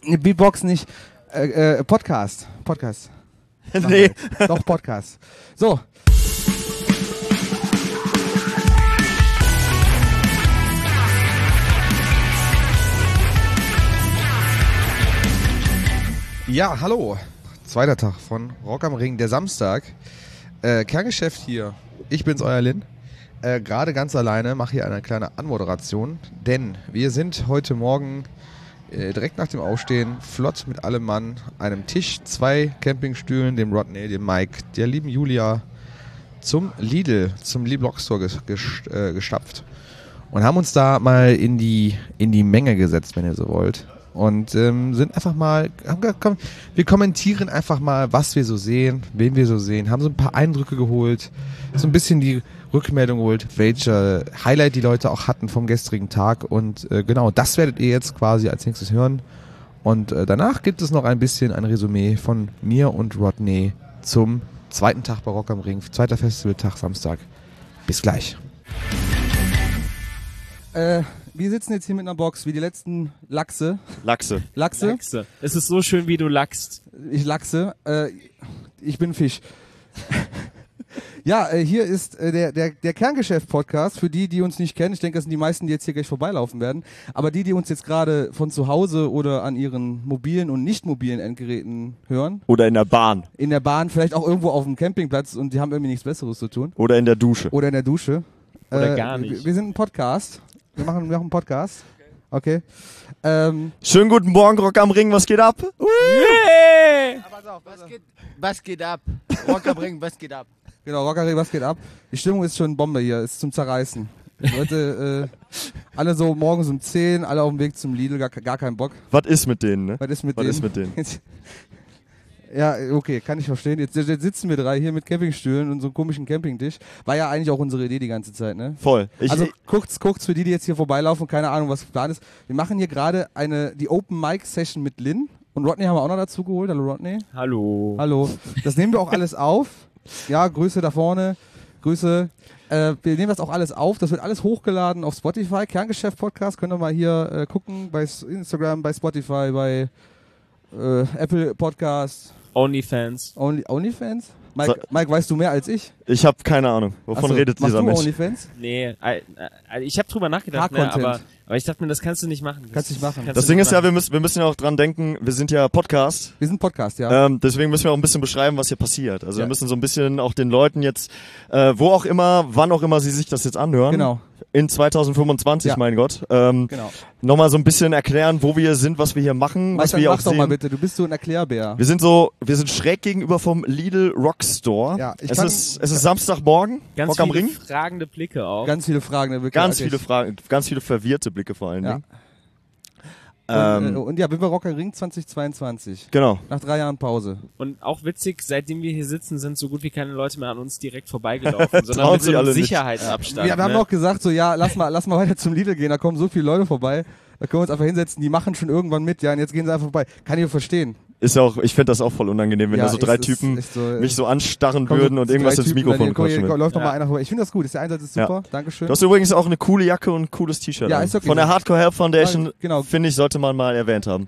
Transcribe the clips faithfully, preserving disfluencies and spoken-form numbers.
Ne, Beatbox nicht. Äh, äh, Podcast. Podcast. Nee. Doch, Podcast. So. Ja, hallo. Zweiter Tag von Rock am Ring, der Samstag. Äh, Kerngeschäft hier. Ich bin's, euer Lin. Äh, Gerade ganz alleine, mache hier eine kleine Anmoderation, denn wir sind heute Morgen äh, direkt nach dem Aufstehen flott mit allem Mann, einem Tisch, zwei Campingstühlen, dem Rodney, dem Mike, der lieben Julia zum Lidl, zum Lidl Block Store ges- ges- äh, gestapft und haben uns da mal in die, in die Menge gesetzt, wenn ihr so wollt. Und ähm, sind einfach mal, haben, komm, wir kommentieren einfach mal, was wir so sehen, wen wir so sehen, haben so ein paar Eindrücke geholt, so ein bisschen die Rückmeldung geholt, welche Highlight die Leute auch hatten vom gestrigen Tag. Und äh, genau, das werdet ihr jetzt quasi als nächstes hören. Und äh, danach gibt es noch ein bisschen ein Resümee von mir und Rodney zum zweiten Tag bei Rock am Ring, zweiter Festivaltag, Samstag. Bis gleich. Äh, wir sitzen jetzt hier mit einer Box, wie die letzten Lachse. Lachse. Lachse? Lachse. Es ist so schön, wie du lachst. Ich lachse. Äh, ich bin Fisch. Ja, äh, hier ist äh, der, der, der Kerngeschäft-Podcast für die, die uns nicht kennen. Ich denke, das sind die meisten, die jetzt hier gleich vorbeilaufen werden. Aber die, die uns jetzt gerade von zu Hause oder an ihren mobilen und nicht mobilen Endgeräten hören. Oder in der Bahn. In der Bahn, vielleicht auch irgendwo auf dem Campingplatz und die haben irgendwie nichts Besseres zu tun. Oder in der Dusche. Oder in der Dusche. Oder äh, gar nicht. Wir, wir sind ein Podcast. Wir machen, wir machen einen Podcast. Okay. Ähm, Schönen guten Morgen, Rock am Ring, was geht ab? Yeah! Was geht, was geht ab? Rock am Ring, was geht ab? Genau, Rockery, was geht ab? Die Stimmung ist schon Bombe hier, ist zum Zerreißen. Leute, äh, alle so morgens um zehn, alle auf dem Weg zum Lidl, gar, gar keinen Bock. Was ist mit denen, ne? Was ist mit Was denen? ist mit denen? Jetzt, ja, okay, kann ich verstehen. Jetzt, jetzt sitzen wir drei hier mit Campingstühlen und so einem komischen Campingtisch. War ja eigentlich auch unsere Idee die ganze Zeit, ne? Voll. Ich, Also kurz, kurz für die, die jetzt hier vorbeilaufen, keine Ahnung, was geplant ist. Wir machen hier gerade eine die Open Mic Session mit Lin und Rodney haben wir auch noch dazu geholt. Hallo Rodney. Hallo. Hallo. Das nehmen wir auch alles auf. Ja, Grüße da vorne. Grüße. Äh, wir nehmen das auch alles auf. Das wird alles hochgeladen auf Spotify. Kerngeschäft Podcast. Könnt ihr mal hier äh, gucken. Bei Instagram, bei Spotify, bei äh, Apple Podcast. Onlyfans. Only, Onlyfans? Mike, So- Mike, weißt du mehr als ich? ich habe keine Ahnung, wovon Achso, redet machst dieser du Mensch? Onlyfans? Nee, äh, äh, ich habe drüber nachgedacht, ne, Hard-Content. aber, aber ich dachte mir, das kannst du nicht machen. Das Kannst nicht machen. kannst Das du Ding nicht ist ja, machen. wir müssen, wir müssen ja auch dran denken, wir sind ja Podcast, Wir sind Podcast, ja. ähm, deswegen müssen wir auch ein bisschen beschreiben, was hier passiert. Also Ja. wir müssen so ein bisschen auch den Leuten jetzt, äh, wo auch immer, wann auch immer sie sich das jetzt anhören, Genau, in zwanzig fünfundzwanzig, Ja. mein Gott, ähm, genau. nochmal so ein bisschen erklären, wo wir sind, was wir hier machen, was Mike, wir hier dann auch mach doch sehen. mal bitte. Du bist so ein Erklärbär. Wir sind so, wir sind schräg gegenüber vom Lidl Rock Store. Ja, ich es kann- ist, es ist Samstagmorgen, Ganz Rock am viele Ring. fragende Blicke auch. Ganz viele Fragen. Ne, wirklich, Ganz wirklich. viele Fragen, ganz viele verwirrte Blicke vor allen Ja. Dingen. Und, Ähm, äh, und ja, Viva Rock am Ring zwanzig zweiundzwanzig. genau. Nach drei Jahren Pause. Und auch witzig, seitdem wir hier sitzen, sind so gut wie keine Leute mehr an uns direkt vorbeigelaufen, sondern Trauen mit so sich einem alle nicht. Sicherheitsabstand. Ja, wir haben ne? auch gesagt, so ja, lass mal, lass mal weiter zum Lidl gehen, da kommen so viele Leute vorbei, da können wir uns einfach hinsetzen, die machen schon irgendwann mit, ja, und jetzt gehen sie einfach vorbei. Kann ich verstehen. Ist ja auch, ich finde das auch voll unangenehm, wenn Ja, da so ist- drei ist- Typen ist so, mich so anstarren kommen würden so und irgendwas drei ins Typen, Mikrofon dann komm, hier, quatschen würden. läuft noch Ja. mal einer vorbei. Ich finde das gut, der Einsatz ist Ja. super, Dankeschön. Du hast übrigens auch eine coole Jacke und ein cooles T-Shirt Ja, an. ist okay. Von der Hardcore Help Foundation, Ja, genau. finde ich, sollte man mal erwähnt haben.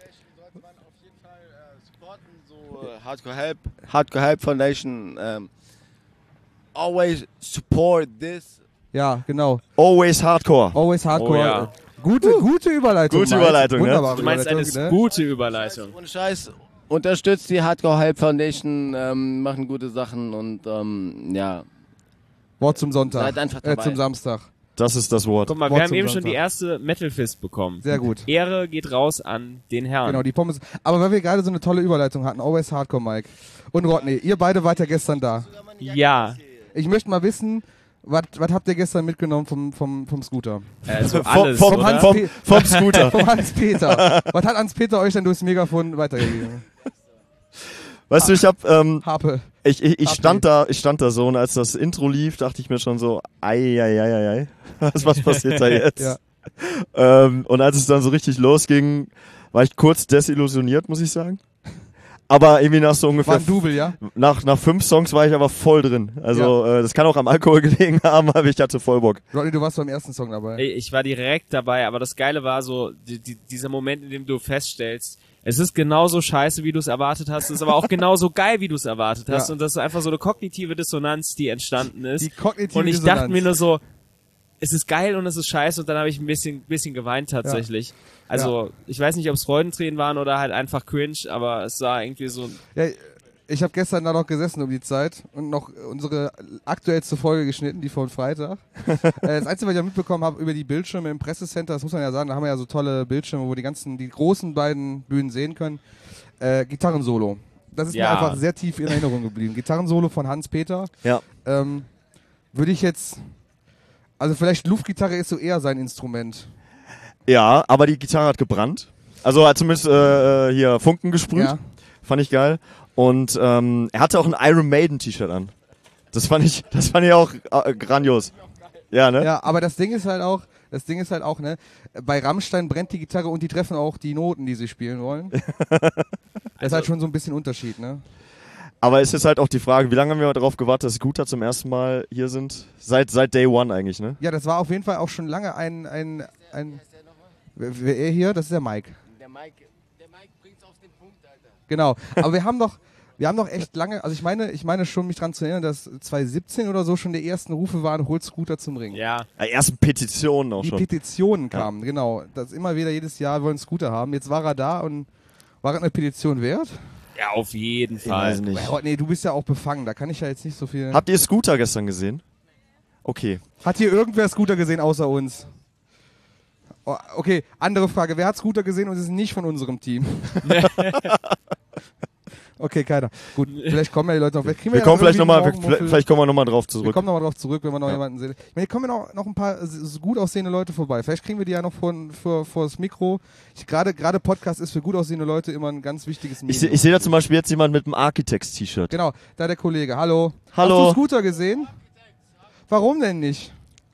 So, äh, Hardcore Help, Hardcore Help Foundation, ähm, always support this. Ja, genau. Always Hardcore. Always Hardcore. Oh, ja. Gute, gute Überleitung. Gute Mike. Überleitung, ne? Wunderbare Du meinst eine Überleitung, ne? gute Überleitung. Ohne Scheiß, unterstützt die Hardcore Help Foundation, ähm, machen gute Sachen und ähm, ja, Wort zum Sonntag. Seid einfach Äh, dabei. zum Samstag. Das ist das Wort. Guck mal, Wort wir haben zum eben schon Sonntag. die erste Metal Fist bekommen. Sehr gut. Ehre geht raus an den Herrn. Genau, die Pommes. Aber weil wir gerade so eine tolle Überleitung hatten, Always Hardcore, Mike. Und Rodney, ihr beide wart ja gestern da. Ja, Ich möchte mal wissen, was habt ihr gestern mitgenommen vom, vom, vom Scooter? also Vom- alles, vom, oder? vom, Pe- vom Scooter. Vom Hans-Peter. Was hat Hans-Peter euch denn durchs Megafon weitergegeben? Weißt du, ich hab, ähm, Harpe. ich, ich, ich Happy. stand da, ich stand da so und als das Intro lief, dachte ich mir schon so, ei, ei, ei, ei, ei. Was, was passiert da jetzt? Ja. Ähm, und als es dann so richtig losging, war ich kurz desillusioniert, muss ich sagen. Aber irgendwie nach so War ungefähr, ein Double, ja? nach, nach fünf Songs war ich aber voll drin. Also, äh, das kann auch am Alkohol gelegen haben, aber ich hatte voll Bock. Rodney, du warst beim ersten Song dabei. Ey, ich war direkt dabei, aber das Geile war so, die, die, dieser Moment, in dem du feststellst, Es ist genauso scheiße, wie du es erwartet hast. Es ist aber auch genauso geil, wie du es erwartet hast. Ja. Und das ist einfach so eine kognitive Dissonanz, die entstanden ist. Die kognitive und ich Dissonanz. dachte mir nur so, es ist geil und es ist scheiße. Und dann habe ich ein bisschen, bisschen geweint tatsächlich. Also ich weiß nicht, ob es Freudentränen waren oder halt einfach cringe, aber es war irgendwie so... Ja, ich habe gestern da noch gesessen um die Zeit und noch unsere aktuellste Folge geschnitten, die von Freitag. äh, das Einzige, was ich ja mitbekommen habe über die Bildschirme im Pressecenter, das muss man ja sagen, da haben wir ja so tolle Bildschirme, wo die ganzen, die großen beiden Bühnen sehen können. Äh, Gitarrensolo. Das ist Ja. mir einfach sehr tief in Erinnerung geblieben. Gitarrensolo von Hans-Peter. Ja. Ähm, würde ich jetzt, also vielleicht Luftgitarre ist so eher sein Instrument. Ja, aber die Gitarre hat gebrannt. Also hat zumindest äh, hier Funken gesprüht. Ja. Fand ich geil. Und ähm, er hatte auch ein Iron Maiden T-Shirt an. Das fand ich, das fand ich auch äh, grandios. Ja, ne? Ja, aber das Ding ist halt auch, das Ding ist halt auch, ne, bei Rammstein brennt die Gitarre und die treffen auch die Noten, die sie spielen wollen. Das ist halt schon so ein bisschen Unterschied, ne? Aber es ist halt auch die Frage, wie lange haben wir darauf gewartet, dass Scooter zum ersten Mal hier sind? Seit, seit Day One eigentlich, ne? Ja, das war auf jeden Fall auch schon lange ein, ein, ein, wer, wer er hier? Das ist der Mike. Der Mike, der Mike bringt's auf den Punkt, Alter. Genau. Aber wir haben doch, wir haben doch echt lange, also ich meine, ich meine schon mich dran zu erinnern, dass zwanzig siebzehn oder so schon die ersten Rufe waren, holt Scooter zum Ring. Ja, Ja, erste Petitionen auch Die schon. Petitionen kamen, genau. Das immer wieder jedes Jahr wollen Scooter haben. Jetzt war er da und war er eine Petition wert? ja, auf jeden Ich weiß Fall. nicht. Ja, nee, du bist ja auch befangen, da kann ich ja jetzt nicht so viel. Habt ihr Scooter gestern gesehen? Okay. Hat hier irgendwer Scooter gesehen außer uns? Oh, okay, andere Frage. Wer hat Scooter gesehen und ist nicht von unserem Team? Okay, keiner. Gut, vielleicht kommen ja die Leute noch weg. Kriegen Wir ja kommen vielleicht irgendwie nochmal, morgen vielleicht, Muffel- vielleicht kommen wir nochmal drauf Wir zurück. kommen nochmal drauf zurück, wenn wir noch Ja. jemanden sehen. Ich meine, kommen noch, noch ein paar so gut aussehende Leute vorbei. Vielleicht kriegen wir die ja noch vor, vor, vor das Mikro. Ich, gerade, gerade Podcast ist für gut aussehende Leute immer ein ganz wichtiges Medium. Ich, seh- ich sehe da zum Beispiel jetzt jemand mit einem Architects-T-Shirt. Genau, da der Kollege. Hallo. Hallo. Hast du Scooter gesehen? Warum denn nicht?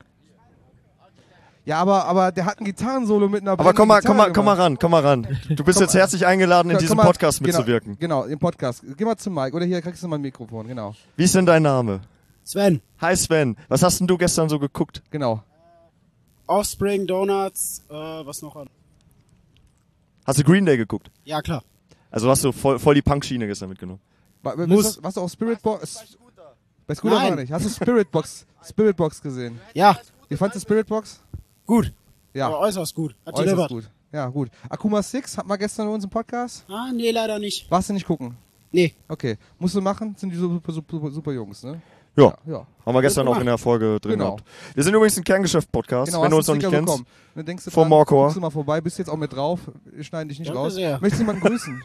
Ja, aber, aber der hat ein Gitarrensolo mit einer Aber komm mal, komm mal, Gitarre komm mal gemacht. ran, komm mal ran. Du bist Komm jetzt mal. herzlich eingeladen, in Komm diesem mal, Podcast genau, mitzuwirken. Genau, im Podcast. Geh mal zum Mike. Oder hier kriegst du mal ein Mikrofon, genau. Wie ist denn dein Name? Sven, Hi Sven, was hast denn du gestern so geguckt? Genau. Offspring, Donuts, äh, was noch an? Hast du Green Day geguckt? Ja, klar. Also hast du voll, voll die Punk-Schiene gestern mitgenommen. Wa- wa- Muss. Warst du auf Spirit Box? Bei Scooter Nein. war nicht. Hast du Spirit Box, Spirit Box gesehen? Ja, Wie fandest du Spirit Box? gut. Ja, Aber äußerst gut. Hat äußerst delivered. gut. Ja, gut. Akuma Six hatten wir gestern in unserem Podcast. Ah, nee, leider nicht. Warst du nicht gucken? Nee. Okay. Musst du machen, sind die super, super, super, super Jungs, ne? Ja, Ja. haben wir gestern Gut auch in der Folge drin Genau. gehabt. Wir sind übrigens ein Kerngeschäft-Podcast, Genau, wenn du hast uns noch einen nicht Sticker kennst. bekommen. Dann denkst du Vom dran, Morcor. kommst du mal vorbei, bist jetzt auch mit drauf. Wir schneiden dich nicht Danke raus. sehr. Möchtest du jemanden grüßen?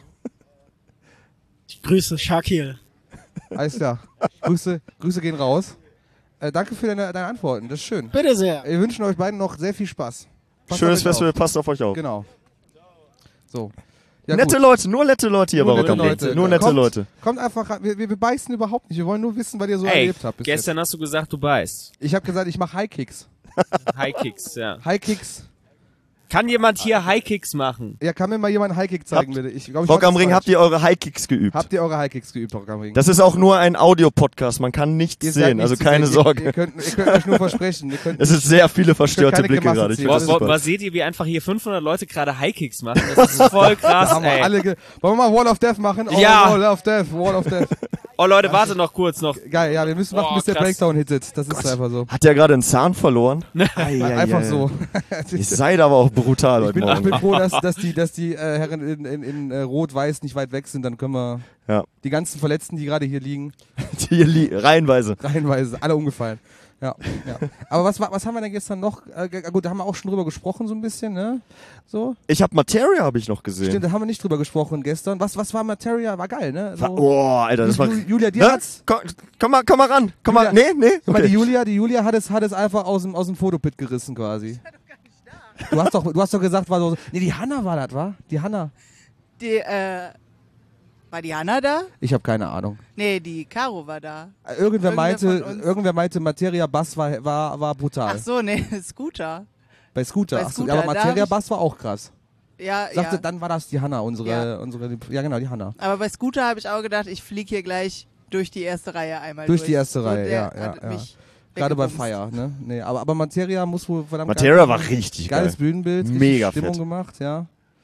Ich grüße Shakil. Alles klar. Grüße, Grüße gehen raus. Äh, danke für deine, deine Antworten, das ist schön. Bitte sehr. Wir wünschen euch beiden noch sehr viel Spaß. Passt Schönes auf euch Festival, auf. passt auf euch auf. Genau. So. Ja, nette gut. Leute, nur nette Leute hier Nur bei nette Rock am Ring. Leute. Nur nette kommt, Leute. Kommt einfach ran. Wir, wir, wir beißen überhaupt nicht. Wir wollen nur wissen, was ihr so Ey, erlebt habt bis gestern hast du gesagt, du beißt. jetzt. Ich habe gesagt, ich mache High Kicks. High Kicks, ja. High Kicks. Kann jemand hier High Kicks machen? Ja, kann mir mal jemand einen High Kick zeigen, bitte? Ich glaube, ich Rock mach am das Ring, falsch. habt ihr eure High-Kicks geübt? Habt ihr eure High Kicks geübt, Rock am Ring? Das ist auch nur ein Audio-Podcast, man kann nichts Ihr seid sehen, nicht also zu keine sehen. Ihr, Sorge. ihr, könnt, ihr könnt euch nur versprechen. Ihr könnt Es sind sehr viele verstörte keine Blicke Grimasse gerade. Ich ziehen. finde Was, das ist super. was seht ihr, wie einfach hier fünfhundert Leute gerade High Kicks machen? Das ist voll Da krass, haben wir ey. alle ge Wollen wir mal Wall of Death machen? Oh, Ja. Wall of Death, Wall of Death. Oh Leute, warte noch kurz noch. Geil, ja, wir müssen machen, Oh, bis der krass. Breakdown hittet. Das ist einfach so. Hat der gerade einen Zahn verloren? Ei, ei, Einfach ei. so. Ihr seid aber auch brutal Ich heute bin, ich bin Morgen. froh, dass, dass die, dass die äh, Herren in, in, in äh, Rot-Weiß nicht weit weg sind. Dann können wir Ja, die ganzen Verletzten, die gerade hier liegen, hier li- reihenweise. reihenweise, alle umgefallen. Ja, ja. Aber was, war- was haben wir denn gestern noch? Äh, g- gut, da haben wir auch schon drüber gesprochen, so ein bisschen, ne? So. Ich hab Materia habe ich noch gesehen. Stimmt, da haben wir nicht drüber gesprochen gestern. Was, was war Materia? War geil, ne? So. War- Oh, Alter, das war... Ju- Julia, dir Hä? hat's. Komm, komm mal, komm mal ran. Komm mal. Nee, Julia- nee. Guck mal, die Okay. Julia, die Julia hat es, hat es einfach aus dem, aus dem Fotopit gerissen quasi. Du hast doch, du hast doch gesagt, war so, nee, die Hanna war das, war? Die Hanna. Die, äh, war die Hanna da? Ich habe keine Ahnung. Nee, die Caro war da. Äh, Irgendwer Irgendwer meinte, von uns. irgendwer meinte, Materia Bass war, war, war brutal. Ach so, nee, Scooter. Bei Scooter. Bei Ach so, Scooter, aber da Materia hab ich- Bass war auch krass. Ja, Sagte, ja. dann war das die Hanna, unsere, Ja. unsere, ja genau, die Hanna. Aber bei Scooter habe ich auch gedacht, ich fliege hier gleich durch die erste Reihe einmal Durch durch. die erste So, Reihe, der ja, ja, hat ja. mich Gerade bei weggebumst. Fire, ne? Nee, aber, aber Materia muss wohl verdammt Materia geil- war richtig geiles geil. Bühnenbild, richtig Mega Stimmung fett. gemacht, ja.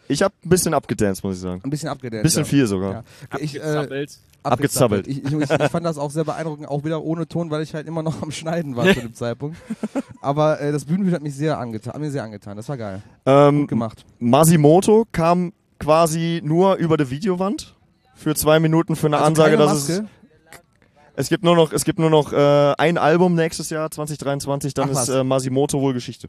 Ich habe ein bisschen abgedanced, muss ich sagen. Ein bisschen abgedanced. Ein bisschen ja. viel sogar. Ja. Ich, äh, Abgezappelt. Abgezappelt. Ich, ich, ich, ich fand das auch sehr beeindruckend, auch wieder ohne Ton, weil ich halt immer noch am Schneiden war zu dem Zeitpunkt. Aber äh, das Bühnenbild hat mich sehr angetan, hat mir sehr angetan. Das war geil. Ähm, Gut gemacht. Masimoto kam quasi nur über die Videowand für zwei Minuten für eine Also Ansage, keine dass es Maske? es gibt nur noch es gibt nur noch äh, ein Album nächstes Jahr zwanzig dreiundzwanzig, dann Ach, was. ist äh, Masimoto wohl Geschichte.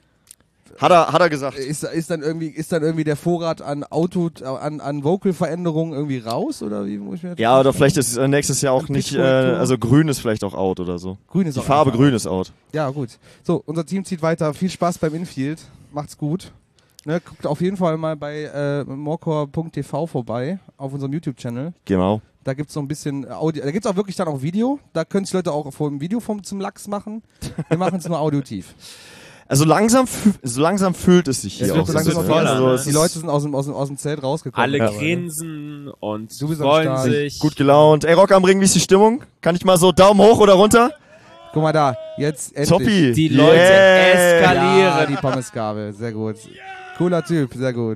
Hat er hat er gesagt. Ist, ist dann irgendwie ist dann irgendwie der Vorrat an Auto an, an Vocal-Veränderungen irgendwie raus oder wie muss ich mir das Ja, oder vorstellen? vielleicht ist äh, nächstes Jahr auch Ein nicht äh, Pitchfork-Tour. also grün ist vielleicht auch out oder so. Grün ist Die auch Farbe einfach grün ist out. Ja, gut. So, unser Team zieht weiter. Viel Spaß beim Infield. Macht's gut. Ne, guckt auf jeden Fall mal bei äh, morcor punkt t v vorbei, auf unserem YouTube-Channel. Genau. Da gibt's so ein bisschen Audio. Da gibt's auch wirklich dann auch Video. Da können sich Leute auch vor dem Video vom, zum Lachs machen. Wir machen es nur audiotiv. Also langsam fü- so langsam fühlt es sich hier Es auch. wird so langsam wird voll, voller, also ne? es- Die Leute sind aus dem, aus dem, aus dem Zelt rausgekommen. Alle mittlerweile. grinsen und Du bist am freuen Start. sich. Gut gelaunt. Ey, Rock am Ring, wie ist die Stimmung? Kann ich mal so Daumen hoch oder runter? Guck mal da, jetzt endlich. Toppi. Die Leute Yeah. eskalieren. Ja, die Pommesgabel, sehr gut. Cooler Typ, sehr gut.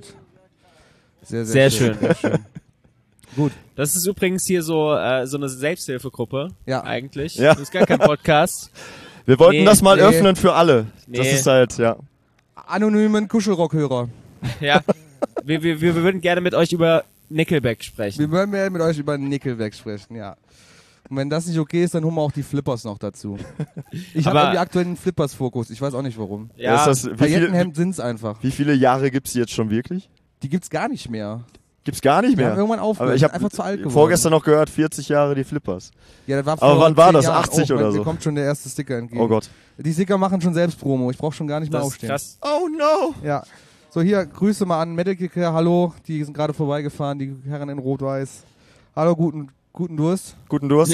Sehr, Sehr sehr, schön. schön. Sehr schön. Gut. Das ist übrigens hier so äh, so eine Selbsthilfegruppe Ja. eigentlich. Ja. Das ist gar kein Podcast. Wir wollten Nee, das mal nee. öffnen für alle. Das Nee. ist halt, ja. Anonymen Kuschelrockhörer. Ja. Wir, wir, wir würden gerne mit euch über Nickelback sprechen. Wir wollen mehr mit euch über Nickelback sprechen, ja. Und wenn das nicht okay ist, dann holen wir auch die Flippers noch dazu. Ich habe Aber- irgendwie aktuell einen Flippers-Fokus. Ich weiß auch nicht warum. Ja, Ist das, wie, viele, Paillettenhemd sind's einfach. wie viele Jahre gibt's die jetzt schon wirklich? Die gibt's gar nicht mehr. Gibt's gar nicht Wir haben mehr. irgendwann aufgehört. Aber ich habe einfach zu alt geworden. vorgestern noch gehört, vierzig Jahre die Flippers. Ja, das war Aber vor wann war zehn das? Jahren. achtzig oh, oder Mir so? kommt schon der erste Sticker entgegen. Oh Gott. Die Sticker machen schon selbst Promo. Ich brauche schon gar nicht mehr das ist aufstehen. krass. Oh no. Ja. So, hier, Grüße mal an Medical Care. Hallo, die sind gerade vorbeigefahren, die Herren in Rot-Weiß. Hallo, guten, guten Durst. Guten Durst.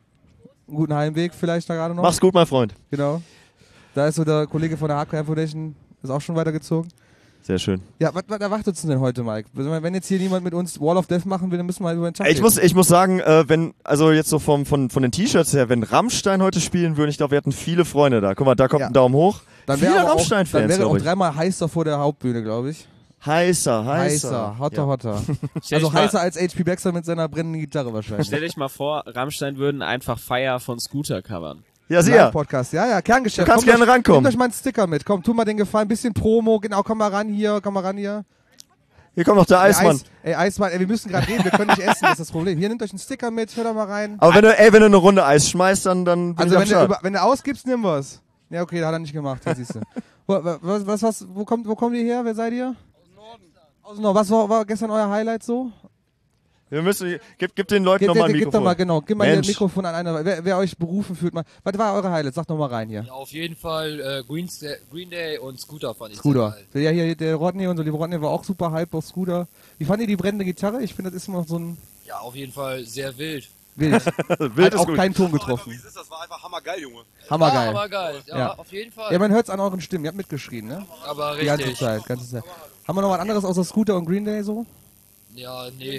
Guten Heimweg vielleicht da gerade noch. Mach's gut, mein Freund. Genau. Da ist so der Kollege von der Hardcore Foundation, ist auch schon weitergezogen. Sehr schön. Ja, was, was erwartet uns denn heute, Mike? Wenn jetzt hier niemand mit uns Wall of Death machen will, dann müssen wir halt über den Tag Ich muss, ich muss sagen, äh, wenn, also jetzt so vom, von, von den T-Shirts her, wenn Rammstein heute spielen würde, ich glaube, wir hätten viele Freunde da. Guck mal, da kommt Ja. ein Daumen hoch. Dann viele wäre auch, dann Rammstein-Fans, wäre auch glaube ich. dreimal heißer vor der Hauptbühne, glaube ich. Heißer, heißer. Heißer, hotter, Ja. hotter. Stell Also dich mal- heißer als H P Baxter mit seiner brennenden Gitarre wahrscheinlich. Stell dich mal vor, Rammstein würden einfach Fire von Scooter covern. Ja, sehr. Podcast. Ja, ja, Kerngeschäft. Du kannst Kommt gerne euch, rankommen. Nehmt euch mal einen Sticker mit. Komm, tu mal den Gefallen. Bisschen Promo. Genau, komm mal ran hier. Komm mal ran hier. Hier kommt noch der Eismann. Ey, Eis, ey, Eismann, ey, wir müssen gerade reden. Wir können nicht essen, das ist das Problem. Hier, nehmt euch einen Sticker mit. Hört da mal rein. Aber wenn du, ey, wenn du eine Runde Eis schmeißt, dann, dann bin Also, ich am wenn du, Start. über, wenn du ausgibst, nimm was. Ja, okay, das hat er nicht gemacht. Hier siehst du. Wo, was, was, was, wo, kommt, wo kommt ihr her? Wer seid ihr? Aus dem Norden. Aus dem Norden. Was war, war gestern euer Highlight so? Wir müssen, gib, gib den Leuten Gib, nochmal ein gib, gib doch Mikrofon. mal, genau. Gib mal hier ein Mensch. Mikrofon an einer. Wer, wer euch berufen fühlt, mal. Was war eure Highlight? Sagt noch mal rein hier. Ja, auf jeden Fall äh, Green, Green Day und Scooter fand ich Scooter. sehr geil. Ja, hier, der Rodney und so, die Rodney war auch super hype auf Scooter. Wie fand ihr die brennende Gitarre? Ich finde, das ist immer noch so ein Ja, auf jeden Fall sehr wild. Wild. Wild Hat ist auch gut. keinen Ton getroffen. Das war einfach hammergeil, Junge. Hammergeil. Aber geil. Ja, Ja. auf jeden Fall. Ja, man hört es an euren Stimmen. Ihr habt mitgeschrien, ne? Aber Die ganze richtig. Zeit, ganze Zeit. Haben wir noch was anderes außer Scooter und Green Day so? Ja, nee.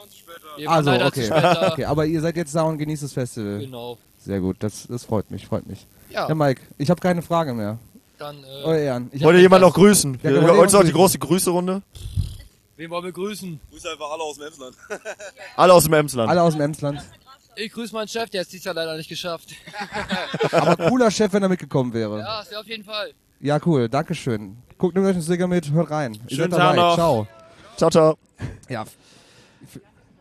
Wir waren Also, leider okay. zu spät da. Okay, aber ihr seid jetzt da und genießt das Festival. Genau. Sehr gut, das, das freut mich, freut mich. Ja, Ja, Mike, ich habe keine Frage mehr. dann, äh, Euer Ehren. Ich hab- Wollt ihr jemand noch grüßen? Ja, Wir- wir wollen Heute ist auch die jemanden große Grüße-Runde. wen wollen wir grüßen? Grüße einfach alle aus dem Emsland. Alle aus dem Emsland. Alle aus dem Emsland. Ich grüße meinen Chef, der hat es dieses Jahr leider nicht geschafft. Aber cooler Chef, wenn er mitgekommen wäre. Ja, ist ja auf jeden Fall. Ja, cool, dankeschön. Guckt, nehmt euch einen Sticker mit, hört rein. Ihr Schönen seid dabei. Tag noch. Ciao. Ciao, ciao. Ja. f- f-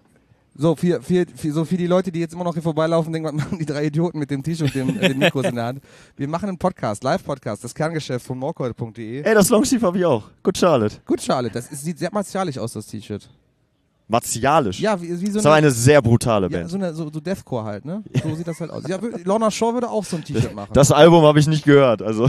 So, für, für, für, so für die Leute, die jetzt immer noch hier vorbeilaufen, denken, was machen die drei Idioten mit dem T-Shirt und dem, äh, den Mikros in der Hand. Wir machen einen Podcast, Live-Podcast, das Kerngeschäft von morcor punkt de. Ey, das Longsleeve habe ich auch. Gut, Charlotte. Gut, Charlotte, das ist, sieht sehr martialisch aus, das T-Shirt. Martialisch. Ja, wie, wie so Das ist aber eine sehr brutale ja, Band. so, eine, so, so Deathcore halt, ne? So sieht das halt aus. Ja, wür- Lorna Shore würde auch so ein T-Shirt machen. Das Album habe ich nicht gehört. Also